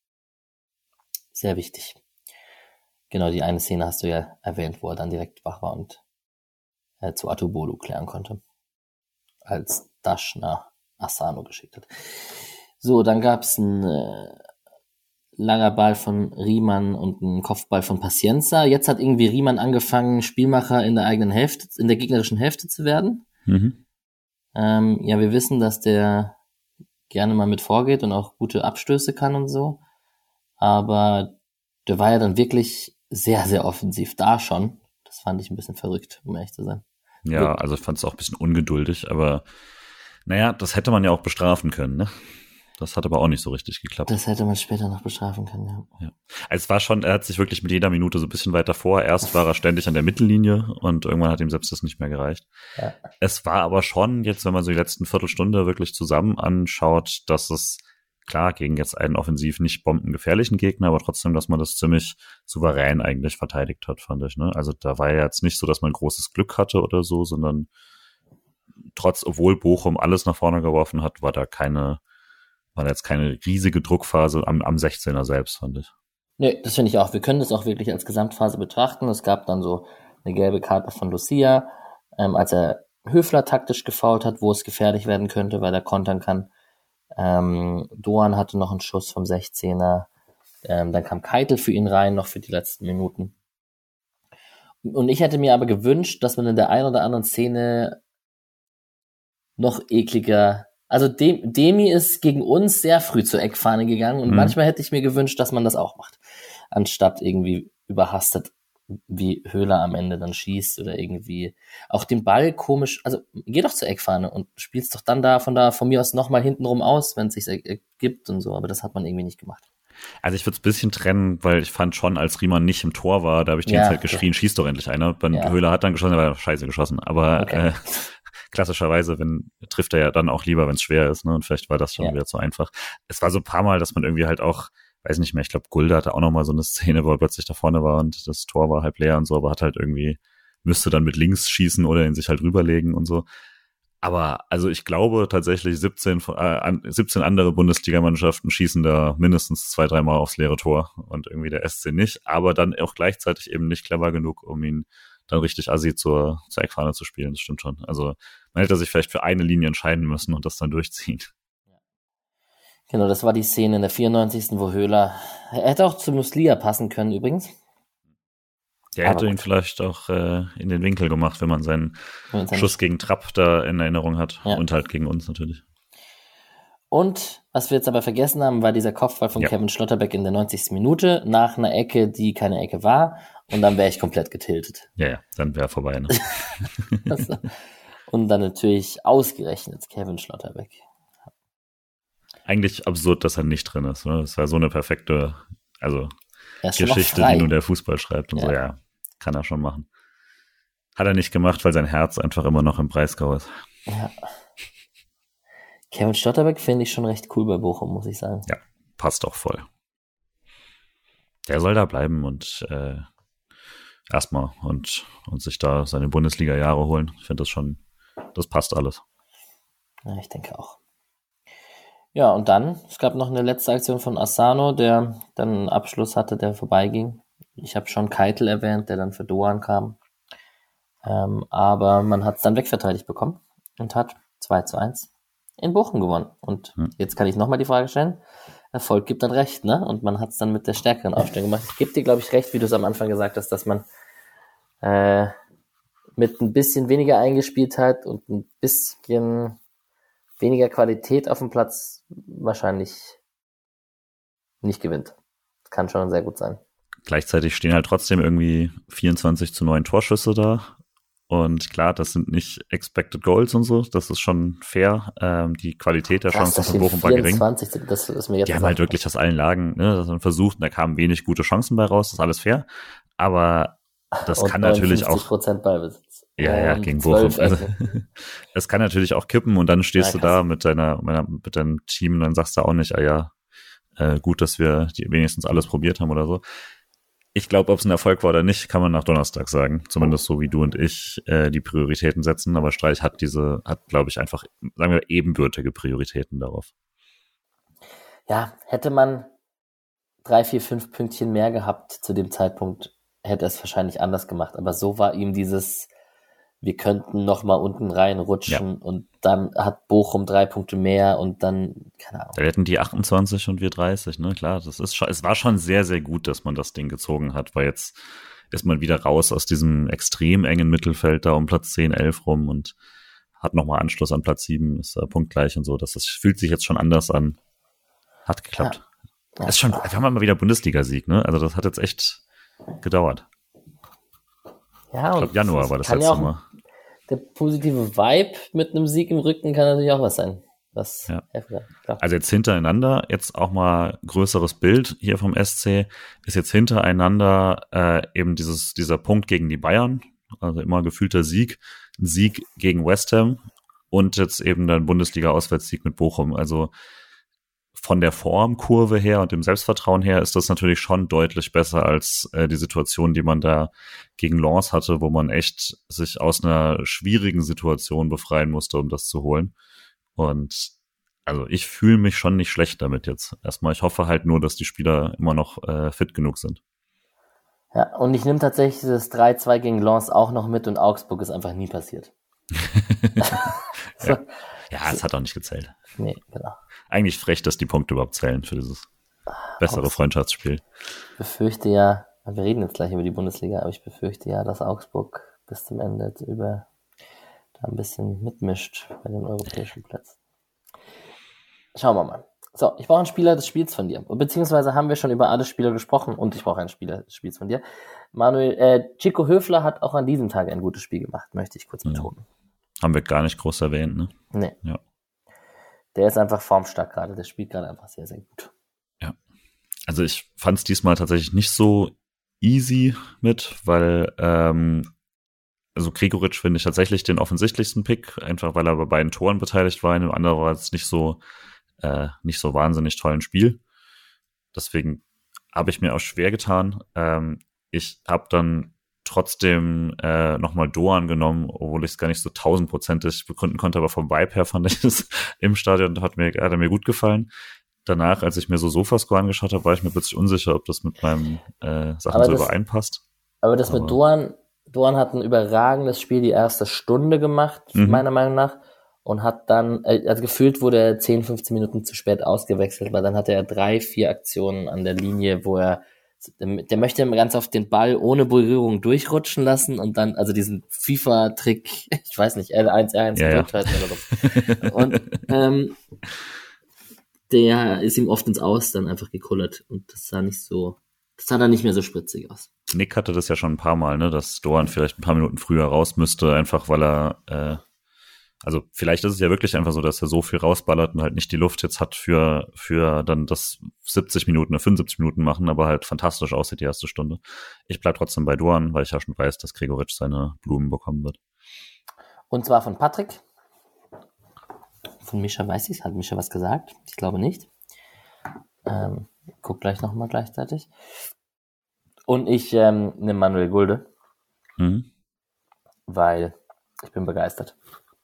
S2: sehr wichtig. Genau, die eine Szene hast du ja erwähnt, wo er dann direkt wach war und äh, zu Atubolo klären konnte. Als Dash nach Asano geschickt hat. So, dann gab es einen äh, langer Ball von Riemann und einen Kopfball von Pacienza. Jetzt hat irgendwie Riemann angefangen, Spielmacher in der eigenen Hälfte, in der gegnerischen Hälfte zu werden.
S3: Mhm.
S2: Ähm, ja, wir wissen, dass der gerne mal mit vorgeht und auch gute Abstöße kann und so. Aber der war ja dann wirklich sehr, sehr offensiv da schon. Das fand ich ein bisschen verrückt, um ehrlich zu sein.
S3: Ja, also ich fand es auch ein bisschen ungeduldig, aber naja, das hätte man ja auch bestrafen können, ne? Das hat aber auch nicht so richtig geklappt.
S2: Das hätte man später noch bestrafen können, ja.
S3: ja. Also es war schon, er hat sich wirklich mit jeder Minute so ein bisschen weiter vor. Erst war er ständig an der Mittellinie und irgendwann hat ihm selbst das nicht mehr gereicht.
S2: Ja.
S3: Es war aber schon, jetzt wenn man so die letzten Viertelstunde wirklich zusammen anschaut, dass es klar gegen jetzt einen offensiv nicht bombengefährlichen Gegner, aber trotzdem, dass man das ziemlich souverän eigentlich verteidigt hat, fand ich, ne? Also da war ja jetzt nicht so, dass man großes Glück hatte oder so, sondern trotz, obwohl Bochum alles nach vorne geworfen hat, war da keine war jetzt keine riesige Druckphase am, am sechzehner selbst, fand ich.
S2: Nee, das finde ich auch. Wir können das auch wirklich als Gesamtphase betrachten. Es gab dann so eine gelbe Karte von Lucia, ähm, als er Höfler taktisch gefoult hat, wo es gefährlich werden könnte, weil er kontern kann. Ähm, Doan hatte noch einen Schuss vom sechzehner. Ähm, dann kam Keitel für ihn rein, noch für die letzten Minuten. Und ich hätte mir aber gewünscht, dass man in der einen oder anderen Szene noch ekliger, also Dem, Demi ist gegen uns sehr früh zur Eckfahne gegangen und mhm. manchmal hätte ich mir gewünscht, dass man das auch macht, anstatt irgendwie überhastet, wie Höhler am Ende dann schießt oder irgendwie auch den Ball komisch, also geh doch zur Eckfahne und spielst doch dann da von da von mir aus nochmal hintenrum aus, wenn es sich ergibt und so, aber das hat man irgendwie nicht gemacht.
S3: Also ich würde es ein bisschen trennen, weil ich fand schon, als Riemann nicht im Tor war, da habe ich die ganze
S2: Ja,
S3: Zeit geschrien,
S2: okay.
S3: schieß doch endlich einer. Dann
S2: Ja.
S3: Höhler hat dann geschossen, aber scheiße geschossen. Aber
S2: Okay.
S3: äh, klassischerweise wenn, trifft er ja dann auch lieber, wenn es schwer ist. Ne? Und vielleicht war das schon
S2: Ja.
S3: wieder zu einfach. Es war so ein paar Mal, dass man irgendwie halt auch, weiß nicht mehr, ich glaube, Gulde hatte auch noch mal so eine Szene, wo er plötzlich da vorne war und das Tor war halb leer und so, aber hat halt irgendwie, müsste dann mit links schießen oder ihn sich halt rüberlegen und so. Aber also ich glaube tatsächlich siebzehn, äh, siebzehn andere Bundesligamannschaften schießen da mindestens zwei, dreimal aufs leere Tor und irgendwie der S C nicht, aber dann auch gleichzeitig eben nicht clever genug, um ihn dann richtig assi zur, zur Eckfahne zu spielen. Das stimmt schon. Also man hätte sich vielleicht für eine Linie entscheiden müssen und das dann durchziehen.
S2: Genau, das war die Szene in der vierundneunzigsten wo Höhler, er hätte auch zu Muslia passen können übrigens.
S3: Der
S2: Aber
S3: hätte ihn
S2: gut.
S3: vielleicht auch äh, in den Winkel gemacht, wenn man seinen
S2: Wenn man seinen-
S3: Schuss gegen Trapp da in Erinnerung hat.
S2: Ja.
S3: Und halt gegen uns natürlich.
S2: Und was wir jetzt aber vergessen haben, war dieser Kopfball von
S3: Ja.
S2: Kevin Schlotterbeck in der neunzigsten Minute nach einer Ecke, die keine Ecke war. Und dann wäre ich komplett getiltet.
S3: Ja, ja, dann wäre vorbei. Ne?
S2: Also, und dann natürlich ausgerechnet Kevin Schlotterbeck.
S3: Eigentlich absurd, dass er nicht drin ist. Ne? Das wäre so eine perfekte, also
S2: Er ist schon noch
S3: Geschichte,
S2: frei.
S3: die nur der Fußball schreibt und
S2: Ja.
S3: so, ja, kann er schon machen. Hat er nicht gemacht, weil sein Herz einfach immer noch im Breisgau ist.
S2: Ja. Kevin Schlotterbeck finde ich schon recht cool bei Bochum, muss ich sagen.
S3: Ja, passt auch voll. Der soll da bleiben und äh, erstmal und, und sich da seine Bundesliga-Jahre holen. Ich finde das schon, das passt alles.
S2: Ja, ich denke auch. Ja, und dann, es gab noch eine letzte Aktion von Asano, der dann einen Abschluss hatte, der vorbeiging. Ich habe schon Keitel erwähnt, der dann für Doan kam. Ähm, aber man hat es dann wegverteidigt bekommen und hat zwei zu eins in Bochum gewonnen. Und
S3: Hm.
S2: jetzt kann ich nochmal die Frage stellen. Erfolg gibt dann recht, ne? Und man hat es dann mit der stärkeren Aufstellung gemacht. Ich gebe dir, glaube ich, recht, wie du es am Anfang gesagt hast, dass man äh, mit ein bisschen weniger Eingespieltheit und ein bisschen weniger Qualität auf dem Platz wahrscheinlich nicht gewinnt. Das kann schon sehr gut sein.
S3: Gleichzeitig stehen halt trotzdem irgendwie vierundzwanzig zu neun Torschüsse da. Und klar, das sind nicht Expected Goals und so, das ist schon fair. Ähm, die Qualität der Chancen von Bochum war gering.
S2: vierundzwanzig, das ist mir jetzt
S3: Die haben halt wirklich aus allen Lagen, ne, das haben versucht, und da kamen wenig gute Chancen bei raus, das ist alles fair. Aber das
S2: und
S3: kann natürlich
S2: neunundfünfzig
S3: auch,
S2: Prozent Ballbesitz.
S3: ja, ja,
S2: Ähm,
S3: gegen Bochum.
S2: zwölf
S3: Also,
S2: Ecken.
S3: es kann natürlich auch kippen und dann stehst
S2: Ja,
S3: du
S2: krass.
S3: da mit deiner, meiner, mit deinem Team und dann sagst du auch nicht, ah ja, äh, gut, dass wir die wenigstens alles probiert haben oder so. Ich glaube, ob es ein Erfolg war oder nicht, kann man nach Donnerstag sagen. Zumindest so wie du und ich äh, die Prioritäten setzen. Aber Streich hat diese, hat, glaube ich, einfach, sagen wir, ebenbürtige Prioritäten darauf.
S2: Ja, hätte man drei, vier, fünf Pünktchen mehr gehabt zu dem Zeitpunkt, hätte er es wahrscheinlich anders gemacht. Aber so war ihm dieses, wir könnten noch mal unten reinrutschen
S3: Ja.
S2: und dann hat Bochum drei Punkte mehr und dann, keine Ahnung.
S3: Da hätten die achtundzwanzig und wir dreißig, ne? Klar, das ist schon, es war schon sehr, sehr gut, dass man das Ding gezogen hat, weil jetzt ist man wieder raus aus diesem extrem engen Mittelfeld da um Platz zehn, elf rum und hat nochmal Anschluss an Platz sieben, ist äh, punktgleich und so. Das, das fühlt sich jetzt schon anders an. Hat geklappt.
S2: Ja.
S3: Ist schon, wir haben mal wieder Bundesliga-Sieg, ne? Also das hat jetzt echt gedauert.
S2: Ja,
S3: Ich
S2: und
S3: glaube, Januar war das
S2: kann
S3: letzte
S2: ja auch,
S3: Mal.
S2: der positive Vibe mit einem Sieg im Rücken kann natürlich auch was sein. Das
S3: Ja.
S2: helfen kann. Klar.
S3: Also jetzt hintereinander, jetzt auch mal größeres Bild hier vom S C, ist jetzt hintereinander äh, eben dieses dieser Punkt gegen die Bayern, also immer gefühlter Sieg, ein Sieg gegen West Ham und jetzt eben der Bundesliga-Auswärtssieg mit Bochum. Also von der Formkurve her und dem Selbstvertrauen her ist das natürlich schon deutlich besser als äh, die Situation, die man da gegen Lens hatte, wo man echt sich aus einer schwierigen Situation befreien musste, um das zu holen. Und also ich fühle mich schon nicht schlecht damit jetzt. Erstmal, ich hoffe halt nur, dass die Spieler immer noch äh, fit genug sind.
S2: Ja, und ich nehme tatsächlich das drei zwei gegen Lens auch noch mit und Augsburg ist einfach nie passiert. so.
S3: ja. ja, es hat auch nicht gezählt.
S2: Nee, genau.
S3: Eigentlich frech, dass die Punkte überhaupt zählen für dieses bessere
S2: Augs-
S3: Freundschaftsspiel.
S2: Ich befürchte ja, wir reden jetzt gleich über die Bundesliga, aber ich befürchte ja, dass Augsburg bis zum Ende über da ein bisschen mitmischt bei den europäischen Plätzen. Schauen wir mal. So, ich brauche einen Spieler des Spiels von dir. Beziehungsweise haben wir schon über alle Spieler gesprochen und ich brauche einen Spieler des Spiels von dir. Manuel, äh, Chico Höfler hat auch an diesem Tag ein gutes Spiel gemacht, möchte ich kurz betonen.
S3: Ja. Haben wir gar nicht groß erwähnt, ne?
S2: Nee.
S3: Ja.
S2: Der ist einfach formstark gerade. Der spielt gerade einfach sehr, sehr gut.
S3: Ja. Also ich fand es diesmal tatsächlich nicht so easy mit, weil ähm, also Gregoritsch finde ich tatsächlich den offensichtlichsten Pick, einfach weil er bei beiden Toren beteiligt war. In dem anderen war es nicht so äh, nicht so wahnsinnig tollen Spiel. Deswegen habe ich mir auch schwer getan. Ähm, ich habe dann trotzdem äh, nochmal Doan genommen, obwohl ich es gar nicht so tausendprozentig begründen konnte, aber vom Vibe her fand ich es im Stadion, hat mir, hat er mir gut gefallen. Danach, als ich mir so Sofascore angeschaut habe, war ich mir plötzlich unsicher, ob das mit meinen äh, Sachen
S2: Aber
S3: so
S2: das-
S3: übereinpasst.
S2: Aber das
S3: Aber-
S2: mit Doan, Doan hat ein überragendes Spiel die erste Stunde gemacht,
S3: Mhm.
S2: meiner Meinung nach, und hat dann, äh, also gefühlt wurde er zehn, fünfzehn Minuten zu spät ausgewechselt, weil dann hatte er drei, vier Aktionen an der Linie, wo er, der möchte ganz oft den Ball ohne Berührung durchrutschen lassen und dann, also diesen FIFA-Trick, ich weiß nicht, L eins, R eins
S3: Ja, ja.
S2: gedrückt hat oder so. Und ähm, der ist ihm oft ins Aus dann einfach gekullert und das sah nicht so, das sah dann nicht mehr so spritzig aus.
S3: Nick hatte das ja schon ein paar Mal, ne, dass Doan vielleicht ein paar Minuten früher raus müsste, einfach weil er, äh, also vielleicht ist es ja wirklich einfach so, dass er so viel rausballert und halt nicht die Luft jetzt hat für für dann das siebzig Minuten oder fünfundsiebzig Minuten machen, aber halt fantastisch aussieht die erste Stunde. Ich bleib trotzdem bei Doan, weil ich ja schon weiß, dass Gregoritsch seine Blumen bekommen wird.
S2: Und zwar von Patrick. Von Mischa weiß ich, hat Mischa was gesagt? Ich glaube nicht. Ähm, guck gleich nochmal gleichzeitig. Und ich ähm, nehme Manuel Gulde,
S3: Mhm.
S2: weil ich bin begeistert.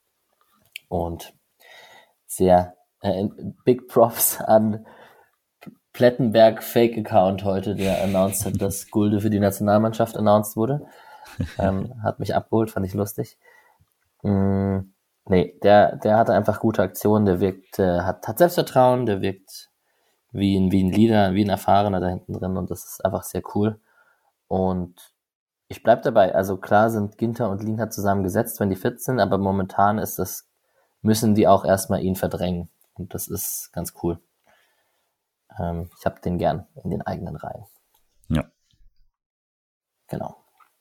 S2: Und sehr äh, Big Props an Plettenberg Fake Account heute, der announced hat, dass Gulde für die Nationalmannschaft announced wurde. Ähm, hat mich abgeholt, fand ich lustig. Mm, nee, der, der hatte einfach gute Aktionen, der wirkt, äh, hat, hat Selbstvertrauen, der wirkt wie ein, wie ein Leader, wie ein Erfahrener da hinten drin und das ist einfach sehr cool. Und ich bleib dabei, also klar sind Ginter und Lienhardt zusammengesetzt, wenn die fit sind, aber momentan ist das, müssen die auch erstmal ihn verdrängen. Und das ist ganz cool. Ähm, ich habe den gern in den eigenen Reihen.
S3: Ja.
S2: Genau.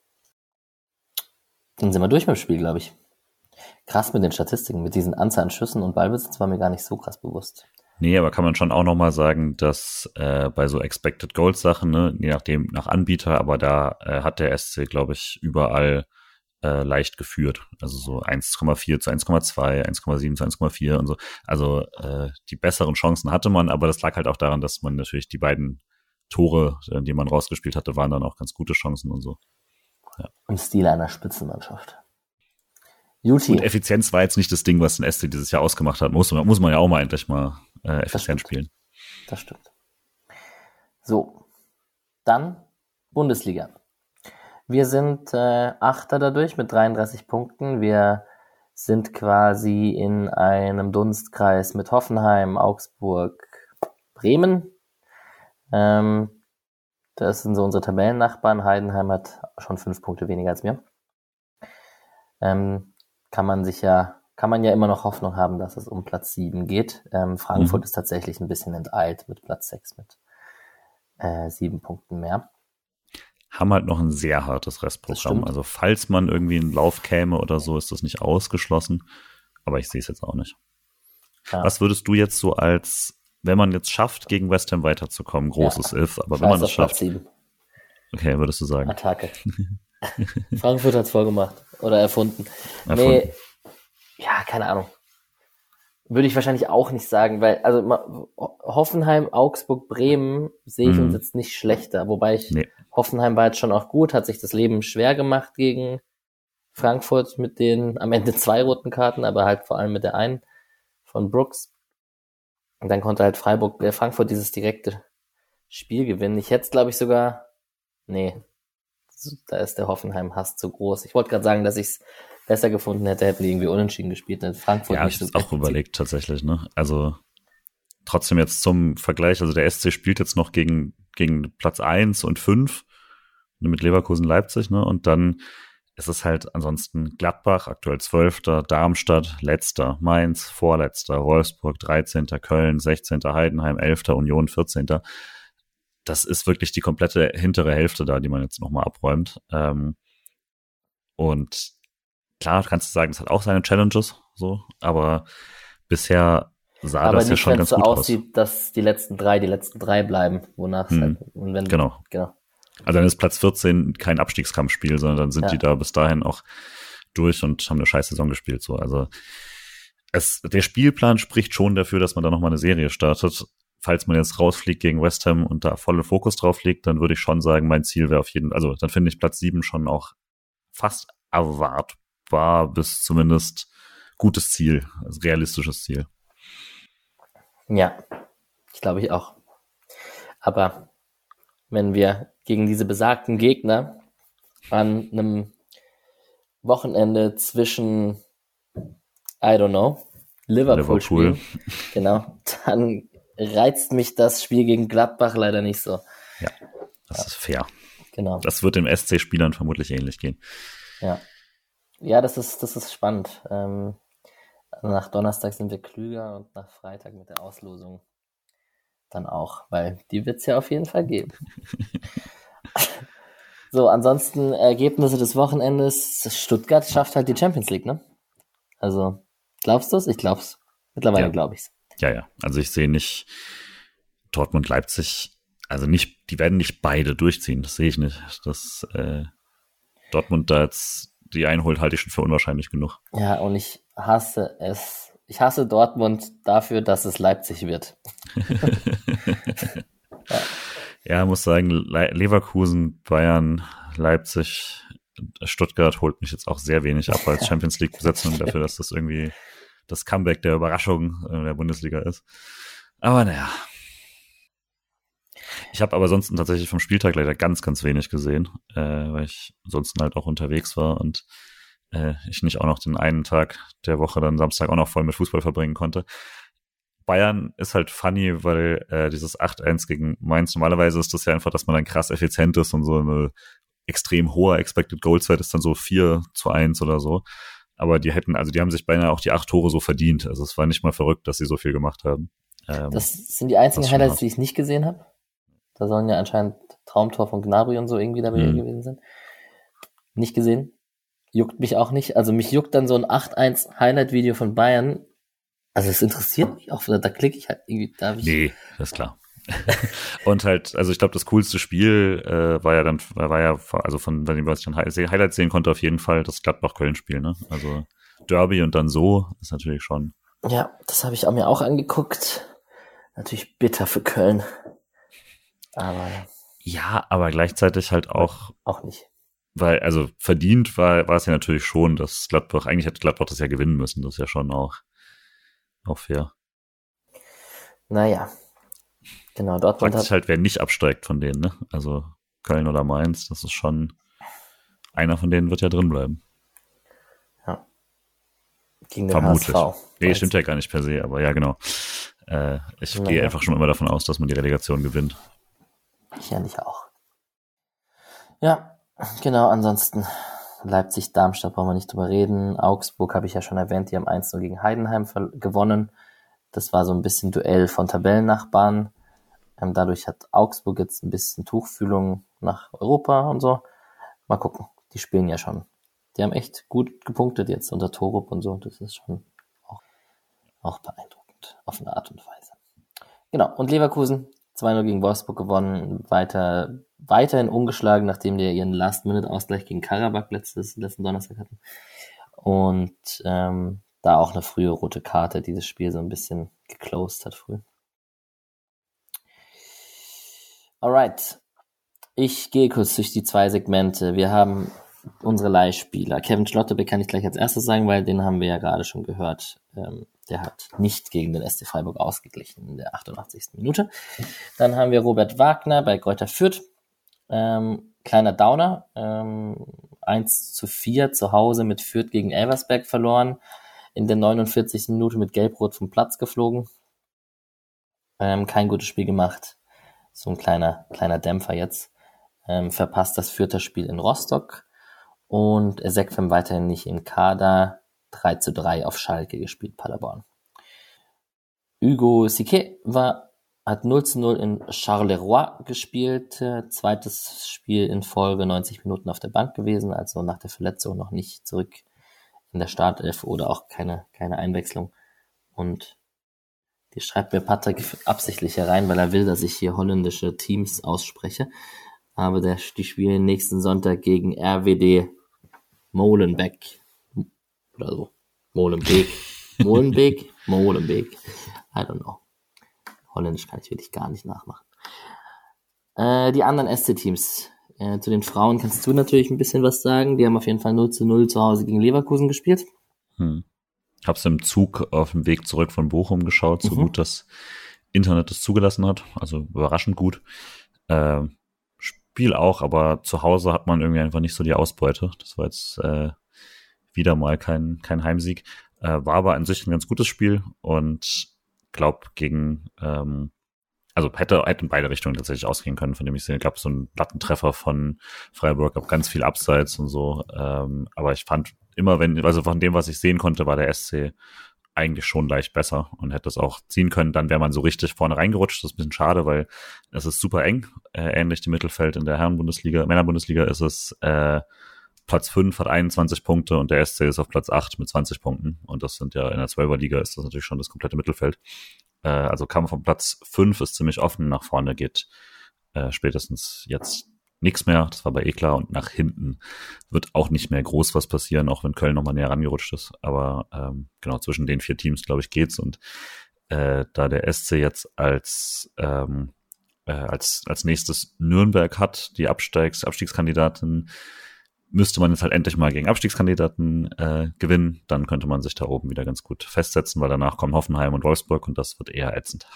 S2: Dann sind wir durch mit dem Spiel, glaube ich. Krass mit den Statistiken, mit diesen Anzahl an Schüssen und Ballbesitz war mir gar nicht so krass bewusst.
S3: Nee, aber kann man schon auch nochmal sagen, dass äh, bei so Expected Goals Sachen, ne, je nachdem nach Anbieter, aber da äh, hat der S C, glaube ich, überall äh, leicht geführt. Also so eins Komma vier zu eins Komma zwei, eins Komma sieben zu eins Komma vier und so. Also äh, die besseren Chancen hatte man, aber das lag halt auch daran, dass man natürlich die beiden Tore, äh, die man rausgespielt hatte, waren dann auch ganz gute Chancen und so.
S2: Im Stil einer Spitzenmannschaft. Juti.
S3: Und Effizienz war jetzt nicht das Ding, was den S C dieses Jahr ausgemacht hat. Muss, muss man ja auch mal endlich mal äh, effizient spielen.
S2: Das stimmt. So, dann Bundesliga. Wir sind äh, Achter dadurch mit dreiunddreißig Punkten. Wir sind quasi in einem Dunstkreis mit Hoffenheim, Augsburg, Bremen. Ähm, das sind so unsere Tabellennachbarn. Heidenheim hat schon fünf Punkte weniger als wir. Ähm, kann man sich ja, kann man ja immer noch Hoffnung haben, dass es um Platz sieben geht. Ähm, Frankfurt
S3: Mhm.
S2: ist tatsächlich ein bisschen enteilt mit Platz sechs mit äh, sieben Punkten mehr.
S3: Haben halt noch ein sehr hartes
S2: Das
S3: Restprogramm.
S2: stimmt.
S3: Also falls man irgendwie in Lauf käme oder so, ist das nicht ausgeschlossen. Aber ich sehe es jetzt auch nicht.
S2: Ja.
S3: Was würdest du jetzt so als, wenn man jetzt schafft, gegen West Ham weiterzukommen, großes
S2: Ja.
S3: If, aber wenn man
S2: Scheiß
S3: das
S2: auf Platz
S3: schafft,
S2: sieben.
S3: okay, würdest du sagen.
S2: Attacke. Frankfurt hat's vorgemacht oder erfunden.
S3: Erfunden.
S2: Nee, ja, keine Ahnung. Würde ich wahrscheinlich auch nicht sagen, weil, also ma- Hoffenheim, Augsburg, Bremen sehe ich
S3: Mhm.
S2: uns jetzt nicht schlechter. Wobei ich,
S3: Nee.
S2: Hoffenheim war jetzt schon auch gut, hat sich das Leben schwer gemacht gegen Frankfurt mit den am Ende zwei roten Karten, aber halt vor allem mit der einen von Brooks. Und dann konnte halt Freiburg, äh, Frankfurt dieses direkte Spiel gewinnen. Ich hätte es, glaube ich, sogar, nee, da ist der Hoffenheim-Hass zu groß. Ich wollte gerade sagen, dass ich es besser gefunden hätte, hätten die irgendwie unentschieden gespielt. In Frankfurt
S3: Ja,
S2: nicht
S3: ich
S2: so
S3: habe auch überlegt tatsächlich, ne? Also trotzdem jetzt zum Vergleich, also der S C spielt jetzt noch gegen gegen Platz eins und fünf mit Leverkusen, Leipzig, ne? Und dann ist es halt ansonsten Gladbach, aktuell Zwölfter, Darmstadt, Letzter, Mainz, Vorletzter, Wolfsburg, dreizehnter, Köln, sechzehnter, Heidenheim, Elfter, Union, vierzehnter. Das ist wirklich die komplette hintere Hälfte da, die man jetzt nochmal abräumt. Ähm, und klar, kannst du sagen, es hat auch seine Challenges, so, aber bisher sah
S2: Aber
S3: das ja
S2: nicht,
S3: schon
S2: wenn
S3: ganz
S2: es so
S3: gut aus.
S2: aussieht, dass die letzten drei, die letzten drei bleiben, wonach es
S3: Hm,
S2: halt, und wenn,
S3: genau.
S2: genau.
S3: Also dann ist Platz vierzehn kein Abstiegskampfspiel, sondern dann sind
S2: Ja.
S3: die da bis dahin auch durch und haben eine scheiß Saison gespielt, so. Also es, der Spielplan spricht schon dafür, dass man da nochmal eine Serie startet. Falls man jetzt rausfliegt gegen West Ham und da volle Fokus drauf liegt, dann würde ich schon sagen, mein Ziel wäre auf jeden Fall, also dann finde ich Platz sieben schon auch fast erwartbar bis zumindest gutes Ziel, also realistisches Ziel.
S2: Ja, ich glaube ich auch. Aber wenn wir gegen diese besagten Gegner an einem Wochenende zwischen, I don't know, Liverpool,
S3: Liverpool.
S2: spielen, genau, dann reizt mich das Spiel gegen Gladbach leider nicht so.
S3: Ja, das ist fair.
S2: Genau.
S3: Das wird den S C-Spielern vermutlich ähnlich gehen.
S2: Ja, ja, das ist, das ist spannend. Ähm, nach Donnerstag sind wir klüger und nach Freitag mit der Auslosung dann auch, weil die wird's ja auf jeden Fall geben. So, ansonsten Ergebnisse des Wochenendes. Stuttgart schafft halt die Champions League, ne? Also, glaubst du es? Ich glaub's. Mittlerweile
S3: Ja.
S2: glaube ich's.
S3: Ja, ja. Also ich sehe nicht Dortmund, Leipzig, also nicht, die werden nicht beide durchziehen. Das sehe ich nicht. Dass äh, Dortmund da jetzt die einholt, halte ich schon für unwahrscheinlich genug.
S2: Ja, und ich hasse es. Ich hasse Dortmund dafür, dass es Leipzig wird.
S3: ja. ja, muss sagen, Le- Leverkusen, Bayern, Leipzig, Stuttgart holt mich jetzt auch sehr wenig ab als Champions League-Besetzung dafür, dass das irgendwie das Comeback der Überraschung in der Bundesliga ist. Aber naja. Ich habe aber sonst tatsächlich vom Spieltag leider ganz, ganz wenig gesehen, äh, weil ich ansonsten halt auch unterwegs war und äh, ich nicht auch noch den einen Tag der Woche dann Samstag auch noch voll mit Fußball verbringen konnte. Bayern ist halt funny, weil äh, dieses acht eins gegen Mainz, normalerweise ist das ja einfach, dass man dann krass effizient ist und so eine extrem hohe Expected Goals-Wert ist dann so vier zu eins oder so. Aber die hätten, also die haben sich beinahe auch die acht Tore so verdient. Also es war nicht mal verrückt, dass sie so viel gemacht haben. Ähm,
S2: das sind die einzigen
S3: das ist schon
S2: Highlights,
S3: hart.
S2: die ich nicht gesehen habe. Da sollen ja anscheinend Traumtor von Gnabry und so irgendwie dabei
S3: Mhm.
S2: gewesen sein. Nicht gesehen. Juckt mich auch nicht. Also mich juckt dann so ein acht eins Highlight-Video von Bayern. Also es interessiert mich auch. Da klicke ich halt irgendwie. Da hab ich
S3: Nee, das ist klar. Und halt, also ich glaube, das coolste Spiel äh, war ja dann, war ja, also von, wenn ich dann Highlights sehen konnte, auf jeden Fall das Gladbach-Köln-Spiel, ne? Also Derby und dann so ist natürlich schon.
S2: Ja, das habe ich auch mir auch angeguckt. Natürlich bitter für Köln. Aber
S3: Ja, aber gleichzeitig halt auch,
S2: auch nicht.
S3: weil, also verdient war, war es ja natürlich schon, dass Gladbach, eigentlich hätte Gladbach das ja gewinnen müssen, das ist ja schon auch, auch fair.
S2: Naja. Genau, Dortmund
S3: Fragt sich
S2: hat,
S3: halt, wer nicht absteigt von denen, ne? Also Köln oder Mainz, das ist schon, einer von denen wird ja drin bleiben.
S2: ja, gegen den
S3: Vermutlich.
S2: H S V.
S3: Nee, stimmt ja gar nicht per se, aber ja, genau. Äh, ich
S2: Naja.
S3: gehe einfach schon immer davon aus, dass man die Relegation gewinnt.
S2: Ich eigentlich auch. Ja, genau, ansonsten Leipzig, Darmstadt brauchen wir nicht drüber reden. Augsburg habe ich ja schon erwähnt, die haben eins null gegen Heidenheim ver- gewonnen. Das war so ein bisschen Duell von Tabellennachbarn. Ähm, dadurch hat Augsburg jetzt ein bisschen Tuchfühlung nach Europa und so. Mal gucken, die spielen ja schon. Die haben echt gut gepunktet jetzt unter Torup und so. Das ist schon auch, auch beeindruckend auf eine Art und Weise. Genau, und Leverkusen zwei null gegen Wolfsburg gewonnen, weiter, weiterhin ungeschlagen, nachdem die ihren Last-Minute-Ausgleich gegen Karabakh letztes, letzten Donnerstag hatten. Und ähm, da auch eine frühe rote Karte dieses Spiel so ein bisschen geclosed hat früh. Alright, ich gehe kurz durch die zwei Segmente. Wir haben unsere Leihspieler. Kevin Schlotterbeck kann ich gleich als erstes sagen, weil den haben wir ja gerade schon gehört. Ähm, der hat nicht gegen den S C Freiburg ausgeglichen in der achtundachtzigsten Minute. Dann haben wir Robert Wagner bei Greuther Fürth. Ähm, kleiner Downer. Ähm, eins zu vier zu Hause mit Fürth gegen Elversberg verloren. In der neunundvierzigsten Minute mit Gelb-Rot vom Platz geflogen. Ähm, kein gutes Spiel gemacht. So ein kleiner, kleiner Dämpfer jetzt. Ähm, verpasst das Fürther Spiel in Rostock. Und Ezekwem weiterhin nicht im Kader. drei zu drei auf Schalke gespielt, Paderborn. Hugo Sique war, hat null zu null in Charleroi gespielt. Äh, zweites Spiel in Folge, neunzig Minuten auf der Bank gewesen, also nach der Verletzung noch nicht zurück in der Startelf oder auch keine, keine Einwechslung. Und die schreibt mir Patrick absichtlich herein, weil er will, dass ich hier holländische Teams ausspreche. Aber der, die spielen nächsten Sonntag gegen R W D Molenbeek. Oder so. Molenbeek. Molenbeek? Molenbeek. I don't know. Holländisch kann ich wirklich gar nicht nachmachen. Äh, die anderen S C-Teams. Äh, zu den Frauen kannst du natürlich ein bisschen was sagen. Die haben auf jeden Fall null zu null zu Hause gegen Leverkusen gespielt.
S3: Hm. Hab's im Zug auf dem Weg zurück von Bochum geschaut, so mhm. gut das Internet es zugelassen hat. Also überraschend gut. Äh, Spiel auch, aber zu Hause hat man irgendwie einfach nicht so die Ausbeute. Das war jetzt äh, wieder mal kein, kein Heimsieg. Äh, war aber an sich ein ganz gutes Spiel und glaub gegen, ähm, also hätte, hätte in beide Richtungen tatsächlich ausgehen können, von dem ich sehe. Gab so einen Plattentreffer von Freiburg, gab ganz viel Abseits und so. Ähm, aber ich fand immer, wenn, also von dem, was ich sehen konnte, war der S C eigentlich schon leicht besser und hätte es auch ziehen können. Dann wäre man so richtig vorne reingerutscht. Das ist ein bisschen schade, weil es ist super eng. Äh, ähnlich dem Mittelfeld in der Herren-Bundesliga. Männer-Bundesliga ist es äh, Platz fünf hat einundzwanzig Punkte und der S C ist auf Platz acht mit zwanzig Punkten. Und das sind ja in der Zwölfer-Liga ist das natürlich schon das komplette Mittelfeld. Äh, also Kampf vom Platz fünf ist ziemlich offen. Nach vorne geht äh, spätestens jetzt nichts mehr. Das war bei eh klar. Und nach hinten wird auch nicht mehr groß was passieren, auch wenn Köln nochmal näher rangerutscht ist. Aber ähm, genau, zwischen den vier Teams, glaube ich, geht's. Und äh, da der S C jetzt als ähm, äh, als als nächstes Nürnberg hat, die Absteigs Abstiegskandidaten, müsste man jetzt halt endlich mal gegen Abstiegskandidaten äh, gewinnen. Dann könnte man sich da oben wieder ganz gut festsetzen, weil danach kommen Hoffenheim und Wolfsburg und das wird eher ätzend.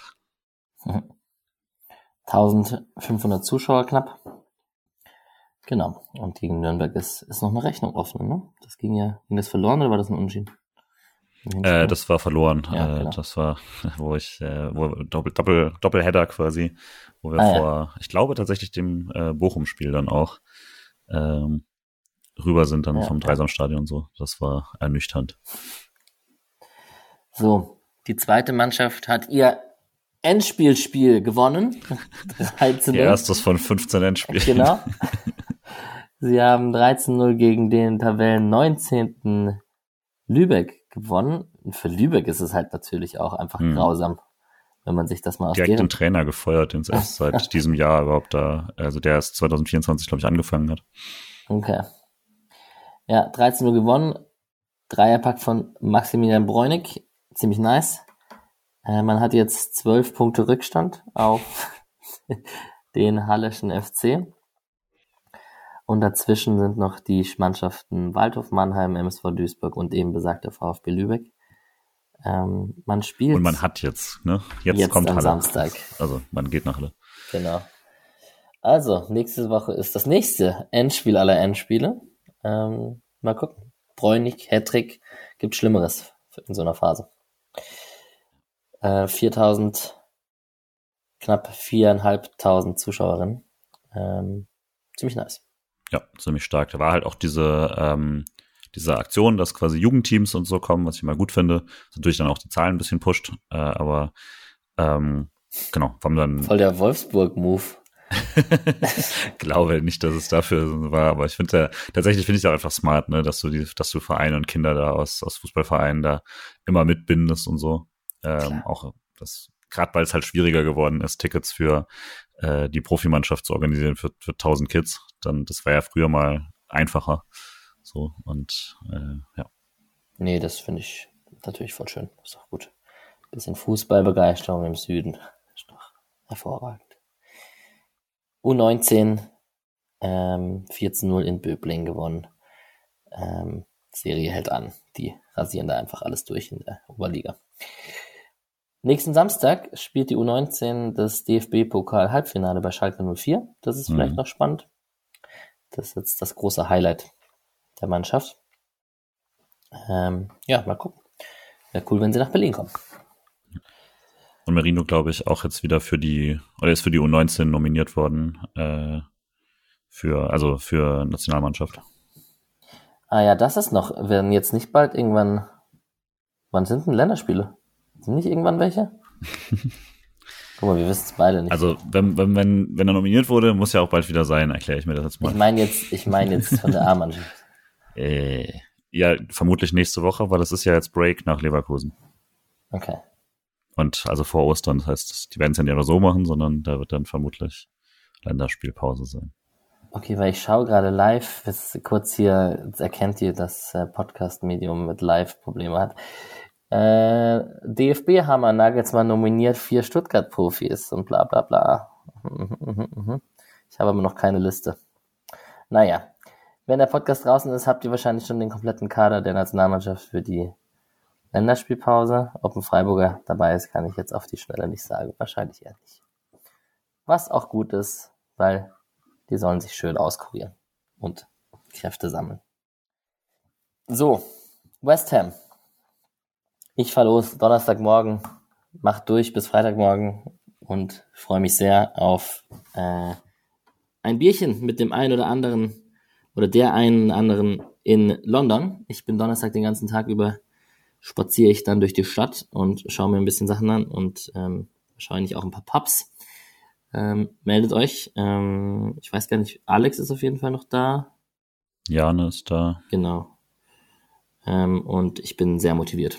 S2: eintausendfünfhundert Zuschauer knapp. Genau. Und gegen Nürnberg ist, ist noch eine Rechnung offen, ne? Das ging ja, ging das verloren oder war das ein Unentschieden?
S3: Äh, das war verloren.
S2: Ja, genau.
S3: äh, das war, wo ich, äh, wo Doppel, Doppel, Doppelheader quasi, wo wir
S2: ah,
S3: vor,
S2: ja.
S3: ich glaube tatsächlich dem äh, Bochum-Spiel dann auch ähm, rüber sind dann
S2: ja,
S3: vom Dreisamstadion und so. Das war ernüchternd.
S2: So, die zweite Mannschaft hat ihr Endspielspiel gewonnen. dreizehn null.
S3: Erstes von fünfzehn Endspielen.
S2: Genau. Sie haben dreizehn null gegen den Tabellen neunzehnten Lübeck gewonnen. Und für Lübeck ist es halt natürlich auch einfach hm. grausam, wenn man sich das mal aus
S3: Direkt den Trainer gefeuert, den es erst seit diesem Jahr überhaupt da, also der erst zwanzig vierundzwanzig, glaube ich, angefangen hat.
S2: Okay. Ja, dreizehn null gewonnen. Dreierpack von Maximilian Bräunig. Ziemlich nice. Äh, man hat jetzt zwölf Punkte Rückstand auf den Halleschen F C. Und dazwischen sind noch die Mannschaften Waldhof Mannheim, M S V Duisburg und eben besagter VfB Lübeck. Ähm, man spielt.
S3: Und man hat jetzt, ne? Jetzt,
S2: jetzt
S3: kommt
S2: am
S3: Halle.
S2: Samstag.
S3: Also man geht nach Halle.
S2: Genau. Also, nächste Woche ist das nächste Endspiel aller Endspiele. Ähm, mal gucken. Bräunig, Hattrick, gibt Schlimmeres in so einer Phase. Äh, viertausend, knapp viertausendfünfhundert Zuschauerinnen. Ähm, ziemlich nice.
S3: Ja, ziemlich stark. Da war halt auch diese, ähm, diese Aktion, dass quasi Jugendteams und so kommen, was ich immer gut finde. Das natürlich dann auch die Zahlen ein bisschen pusht, äh, aber ähm, genau, haben dann.
S2: Voll der Wolfsburg-Move.
S3: Glaube nicht, dass es dafür war, aber ich finde tatsächlich finde ich auch einfach smart, ne, dass du die, dass du Vereine und Kinder da aus aus Fußballvereinen da immer mitbindest und so. Ähm, auch das, gerade weil es halt schwieriger geworden ist, Tickets für äh, die Profimannschaft zu organisieren für für tausend Kids. Dann das war ja früher mal einfacher. So und äh, ja.
S2: Nee, das finde ich natürlich voll schön. Ist doch gut. Bisschen Fußballbegeisterung im Süden. Ist doch hervorragend. U neunzehn ähm, vierzehn null in Böblingen gewonnen. ähm, Serie hält an. Die rasieren da einfach alles durch in der Oberliga. Nächsten Samstag spielt die U neunzehn das D F B-Pokal-Halbfinale bei Schalke null vier. Das ist vielleicht mhm. noch spannend. Das ist jetzt das große Highlight der Mannschaft. Ähm, ja, mal gucken. Wäre cool, wenn sie nach Berlin kommen.
S3: Und Merino, glaube ich, auch jetzt wieder für die, oder ist für die U neunzehn nominiert worden, äh, für, also für Nationalmannschaft.
S2: Ah ja, das ist noch, werden jetzt nicht bald irgendwann, wann sind denn Länderspiele? Sind nicht irgendwann welche? Guck mal, wir wissen es beide nicht.
S3: Also, wenn, wenn, wenn, wenn er nominiert wurde, muss ja auch bald wieder sein, erkläre ich mir das jetzt mal.
S2: Ich meine jetzt, ich meine jetzt von der A-Mannschaft.
S3: äh, ja, vermutlich nächste Woche, weil das ist ja jetzt Break nach Leverkusen.
S2: Okay.
S3: Und also vor Ostern, das heißt, die werden es ja nicht nur so machen, sondern da wird dann vermutlich Länderspielpause sein.
S2: Okay, weil ich schaue gerade live, jetzt kurz hier, jetzt erkennt ihr, dass äh, Podcast-Medium mit Live-Probleme hat. Äh, D F B-Hammer Nagelsmann nominiert vier Stuttgart-Profis und bla bla bla. Ich habe aber noch keine Liste. Naja, wenn der Podcast draußen ist, habt ihr wahrscheinlich schon den kompletten Kader der Nationalmannschaft für die Länderspielpause. Ob ein Freiburger dabei ist, kann ich jetzt auf die Schnelle nicht sagen. Wahrscheinlich eher nicht. Was auch gut ist, weil die sollen sich schön auskurieren und Kräfte sammeln. So, West Ham. Ich fahr los, Donnerstagmorgen, mach durch bis Freitagmorgen und freue mich sehr auf äh, ein Bierchen mit dem einen oder anderen oder der einen oder anderen in London. Ich bin Donnerstag den ganzen Tag über, spaziere ich dann durch die Stadt und schaue mir ein bisschen Sachen an und ähm, wahrscheinlich auch ein paar Pubs. Ähm, meldet euch. Ähm, ich weiß gar nicht, Alex ist auf jeden Fall noch da.
S3: Jane ist da.
S2: Genau. Ähm, und ich bin sehr motiviert.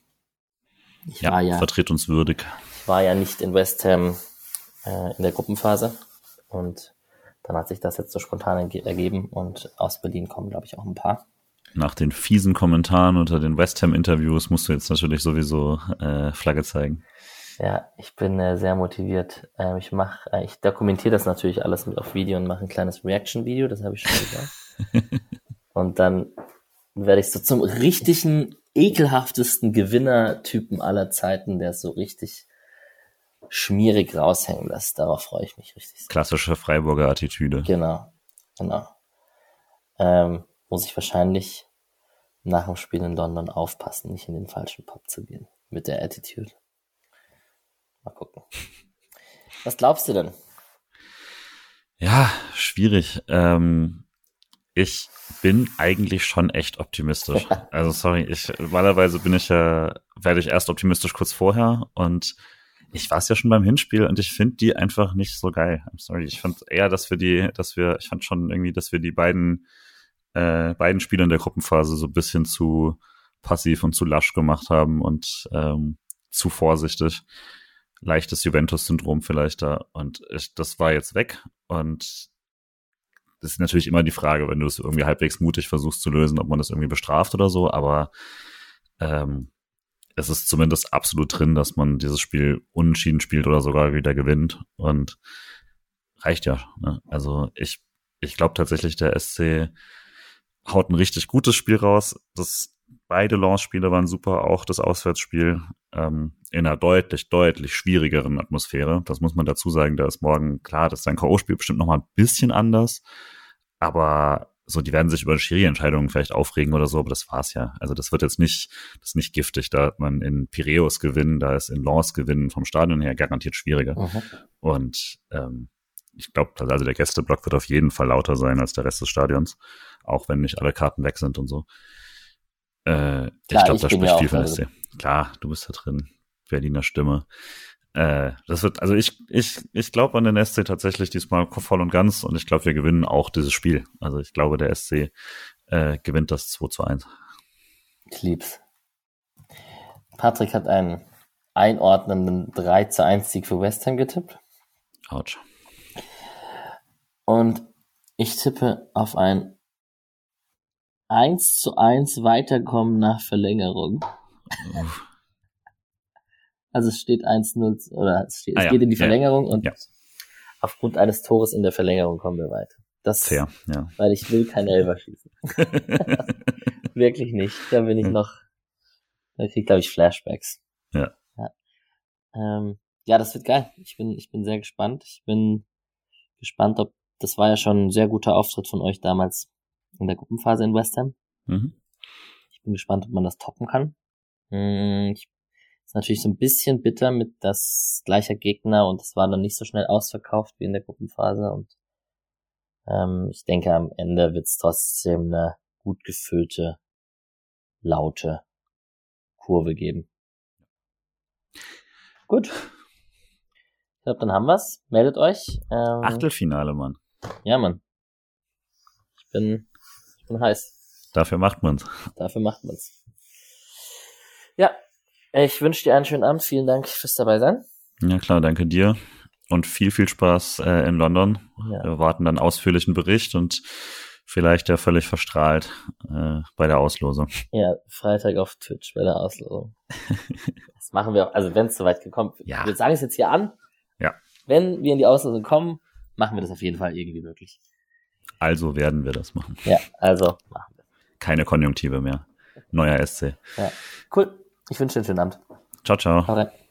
S2: Ich
S3: ja,
S2: war ja,
S3: vertritt uns würdig.
S2: Ich war ja nicht in West Ham äh, in der Gruppenphase und dann hat sich das jetzt so spontan ergeben und aus Berlin kommen, glaube ich, auch ein paar.
S3: Nach den fiesen Kommentaren unter den West Ham-Interviews musst du jetzt natürlich sowieso äh, Flagge zeigen.
S2: Ja, ich bin äh, sehr motiviert. Ähm, ich mache, äh, ich dokumentiere das natürlich alles mit auf Video und mache ein kleines Reaction-Video, das habe ich schon gesagt. Und dann werde ich so zum richtigen, ekelhaftesten Gewinnertypen aller Zeiten, der es so richtig schmierig raushängen lässt. Darauf freue ich mich richtig sehr.
S3: Klassische Freiburger Attitüde.
S2: Genau, genau. Ähm, muss ich wahrscheinlich nach dem Spiel in London aufpassen, nicht in den falschen Pub zu gehen mit der Attitude. Mal gucken. Was glaubst du denn?
S3: Ja, schwierig. Ähm, ich bin eigentlich schon echt optimistisch. Also sorry, ich normalerweise bin ich ja, werde ich erst optimistisch kurz vorher und ich war es ja schon beim Hinspiel und ich finde die einfach nicht so geil. I'm sorry. Ich fand eher, dass wir die, dass wir, ich fand schon irgendwie, dass wir die beiden, äh, beiden Spiele in der Gruppenphase so ein bisschen zu passiv und zu lasch gemacht haben und ähm, zu vorsichtig. Leichtes Juventus-Syndrom vielleicht da. Und ich, das war jetzt weg. Und das ist natürlich immer die Frage, wenn du es irgendwie halbwegs mutig versuchst zu lösen, ob man das irgendwie bestraft oder so. Aber ähm, es ist zumindest absolut drin, dass man dieses Spiel unentschieden spielt oder sogar wieder gewinnt. Und reicht ja. Ne? Also ich, ich glaube tatsächlich, der S C haut ein richtig gutes Spiel raus. Das Beide Lens-Spiele waren super, auch das Auswärtsspiel ähm, in einer deutlich, deutlich schwierigeren Atmosphäre. Das muss man dazu sagen, da ist morgen, klar, das ist ein K O-Spiel bestimmt nochmal ein bisschen anders, aber so, die werden sich über Schiri-Entscheidungen vielleicht aufregen oder so, aber das war's ja. Also das wird jetzt nicht, das ist nicht giftig, da hat man in Piräus gewinnen, da ist in Lens gewinnen vom Stadion her garantiert schwieriger. Mhm. Und ähm, ich glaube, also der Gästeblock wird auf jeden Fall lauter sein als der Rest des Stadions, auch wenn nicht alle Karten weg sind und so. Äh, Klar, ich glaube, da spricht viel von S C. Klar, du bist da drin. Berliner Stimme. Äh, das wird, also ich, ich, ich glaube an den S C tatsächlich diesmal voll und ganz und ich glaube, wir gewinnen auch dieses Spiel. Also ich glaube, der S C äh, gewinnt das zwei zu eins.
S2: Ich lieb's. Patrick hat einen einordnenden drei zu eins Sieg für West Ham getippt.
S3: Autsch.
S2: Und ich tippe auf ein eins zu eins Weiterkommen nach Verlängerung. Uff. Also es steht eins zu null oder es, steht, ah, es ja. geht in die Verlängerung ja. und ja. aufgrund eines Tores in der Verlängerung kommen wir weiter. Das,
S3: Fair, ja.
S2: Weil ich will kein Elfer schießen. Wirklich nicht. Da bin ich noch, da krieg ich, glaube ich, Flashbacks.
S3: Ja.
S2: Ja. Ähm, ja, das wird geil. Ich bin, ich bin sehr gespannt. Ich bin gespannt, ob, das war ja schon ein sehr guter Auftritt von euch damals in der Gruppenphase in West Ham.
S3: Mhm.
S2: Ich bin gespannt, ob man das toppen kann. Hm, ich, ist natürlich so ein bisschen bitter mit das gleicher Gegner und es war dann nicht so schnell ausverkauft wie in der Gruppenphase und ähm, ich denke, am Ende wird es trotzdem eine gut gefüllte, laute Kurve geben. Gut. Ich glaube, dann haben wir's. Meldet euch. Ähm,
S3: Achtelfinale, Mann.
S2: Ja, Mann. Ich bin, ich bin heiß.
S3: Dafür macht man's.
S2: Dafür macht man's. Ja, ich wünsche dir einen schönen Abend. Vielen Dank fürs dabei sein.
S3: Ja klar, danke dir. Und viel, viel Spaß äh, in London.
S2: Ja.
S3: Wir warten dann ausführlichen Bericht und vielleicht ja völlig verstrahlt äh, bei der Auslosung.
S2: Ja, Freitag auf Twitch bei der Auslosung. Das machen wir auch, also wenn es soweit gekommen ist.
S3: Ja.
S2: Wir sagen es jetzt hier an.
S3: Ja.
S2: Wenn wir in die Auslosung kommen, machen wir das auf jeden Fall irgendwie möglich.
S3: Also werden wir das machen.
S2: Ja, also machen wir.
S3: Keine Konjunktive mehr. Neuer S C.
S2: Ja, cool. Ich wünsche dir einen schönen Abend.
S3: Ciao, ciao.
S2: Hau rein.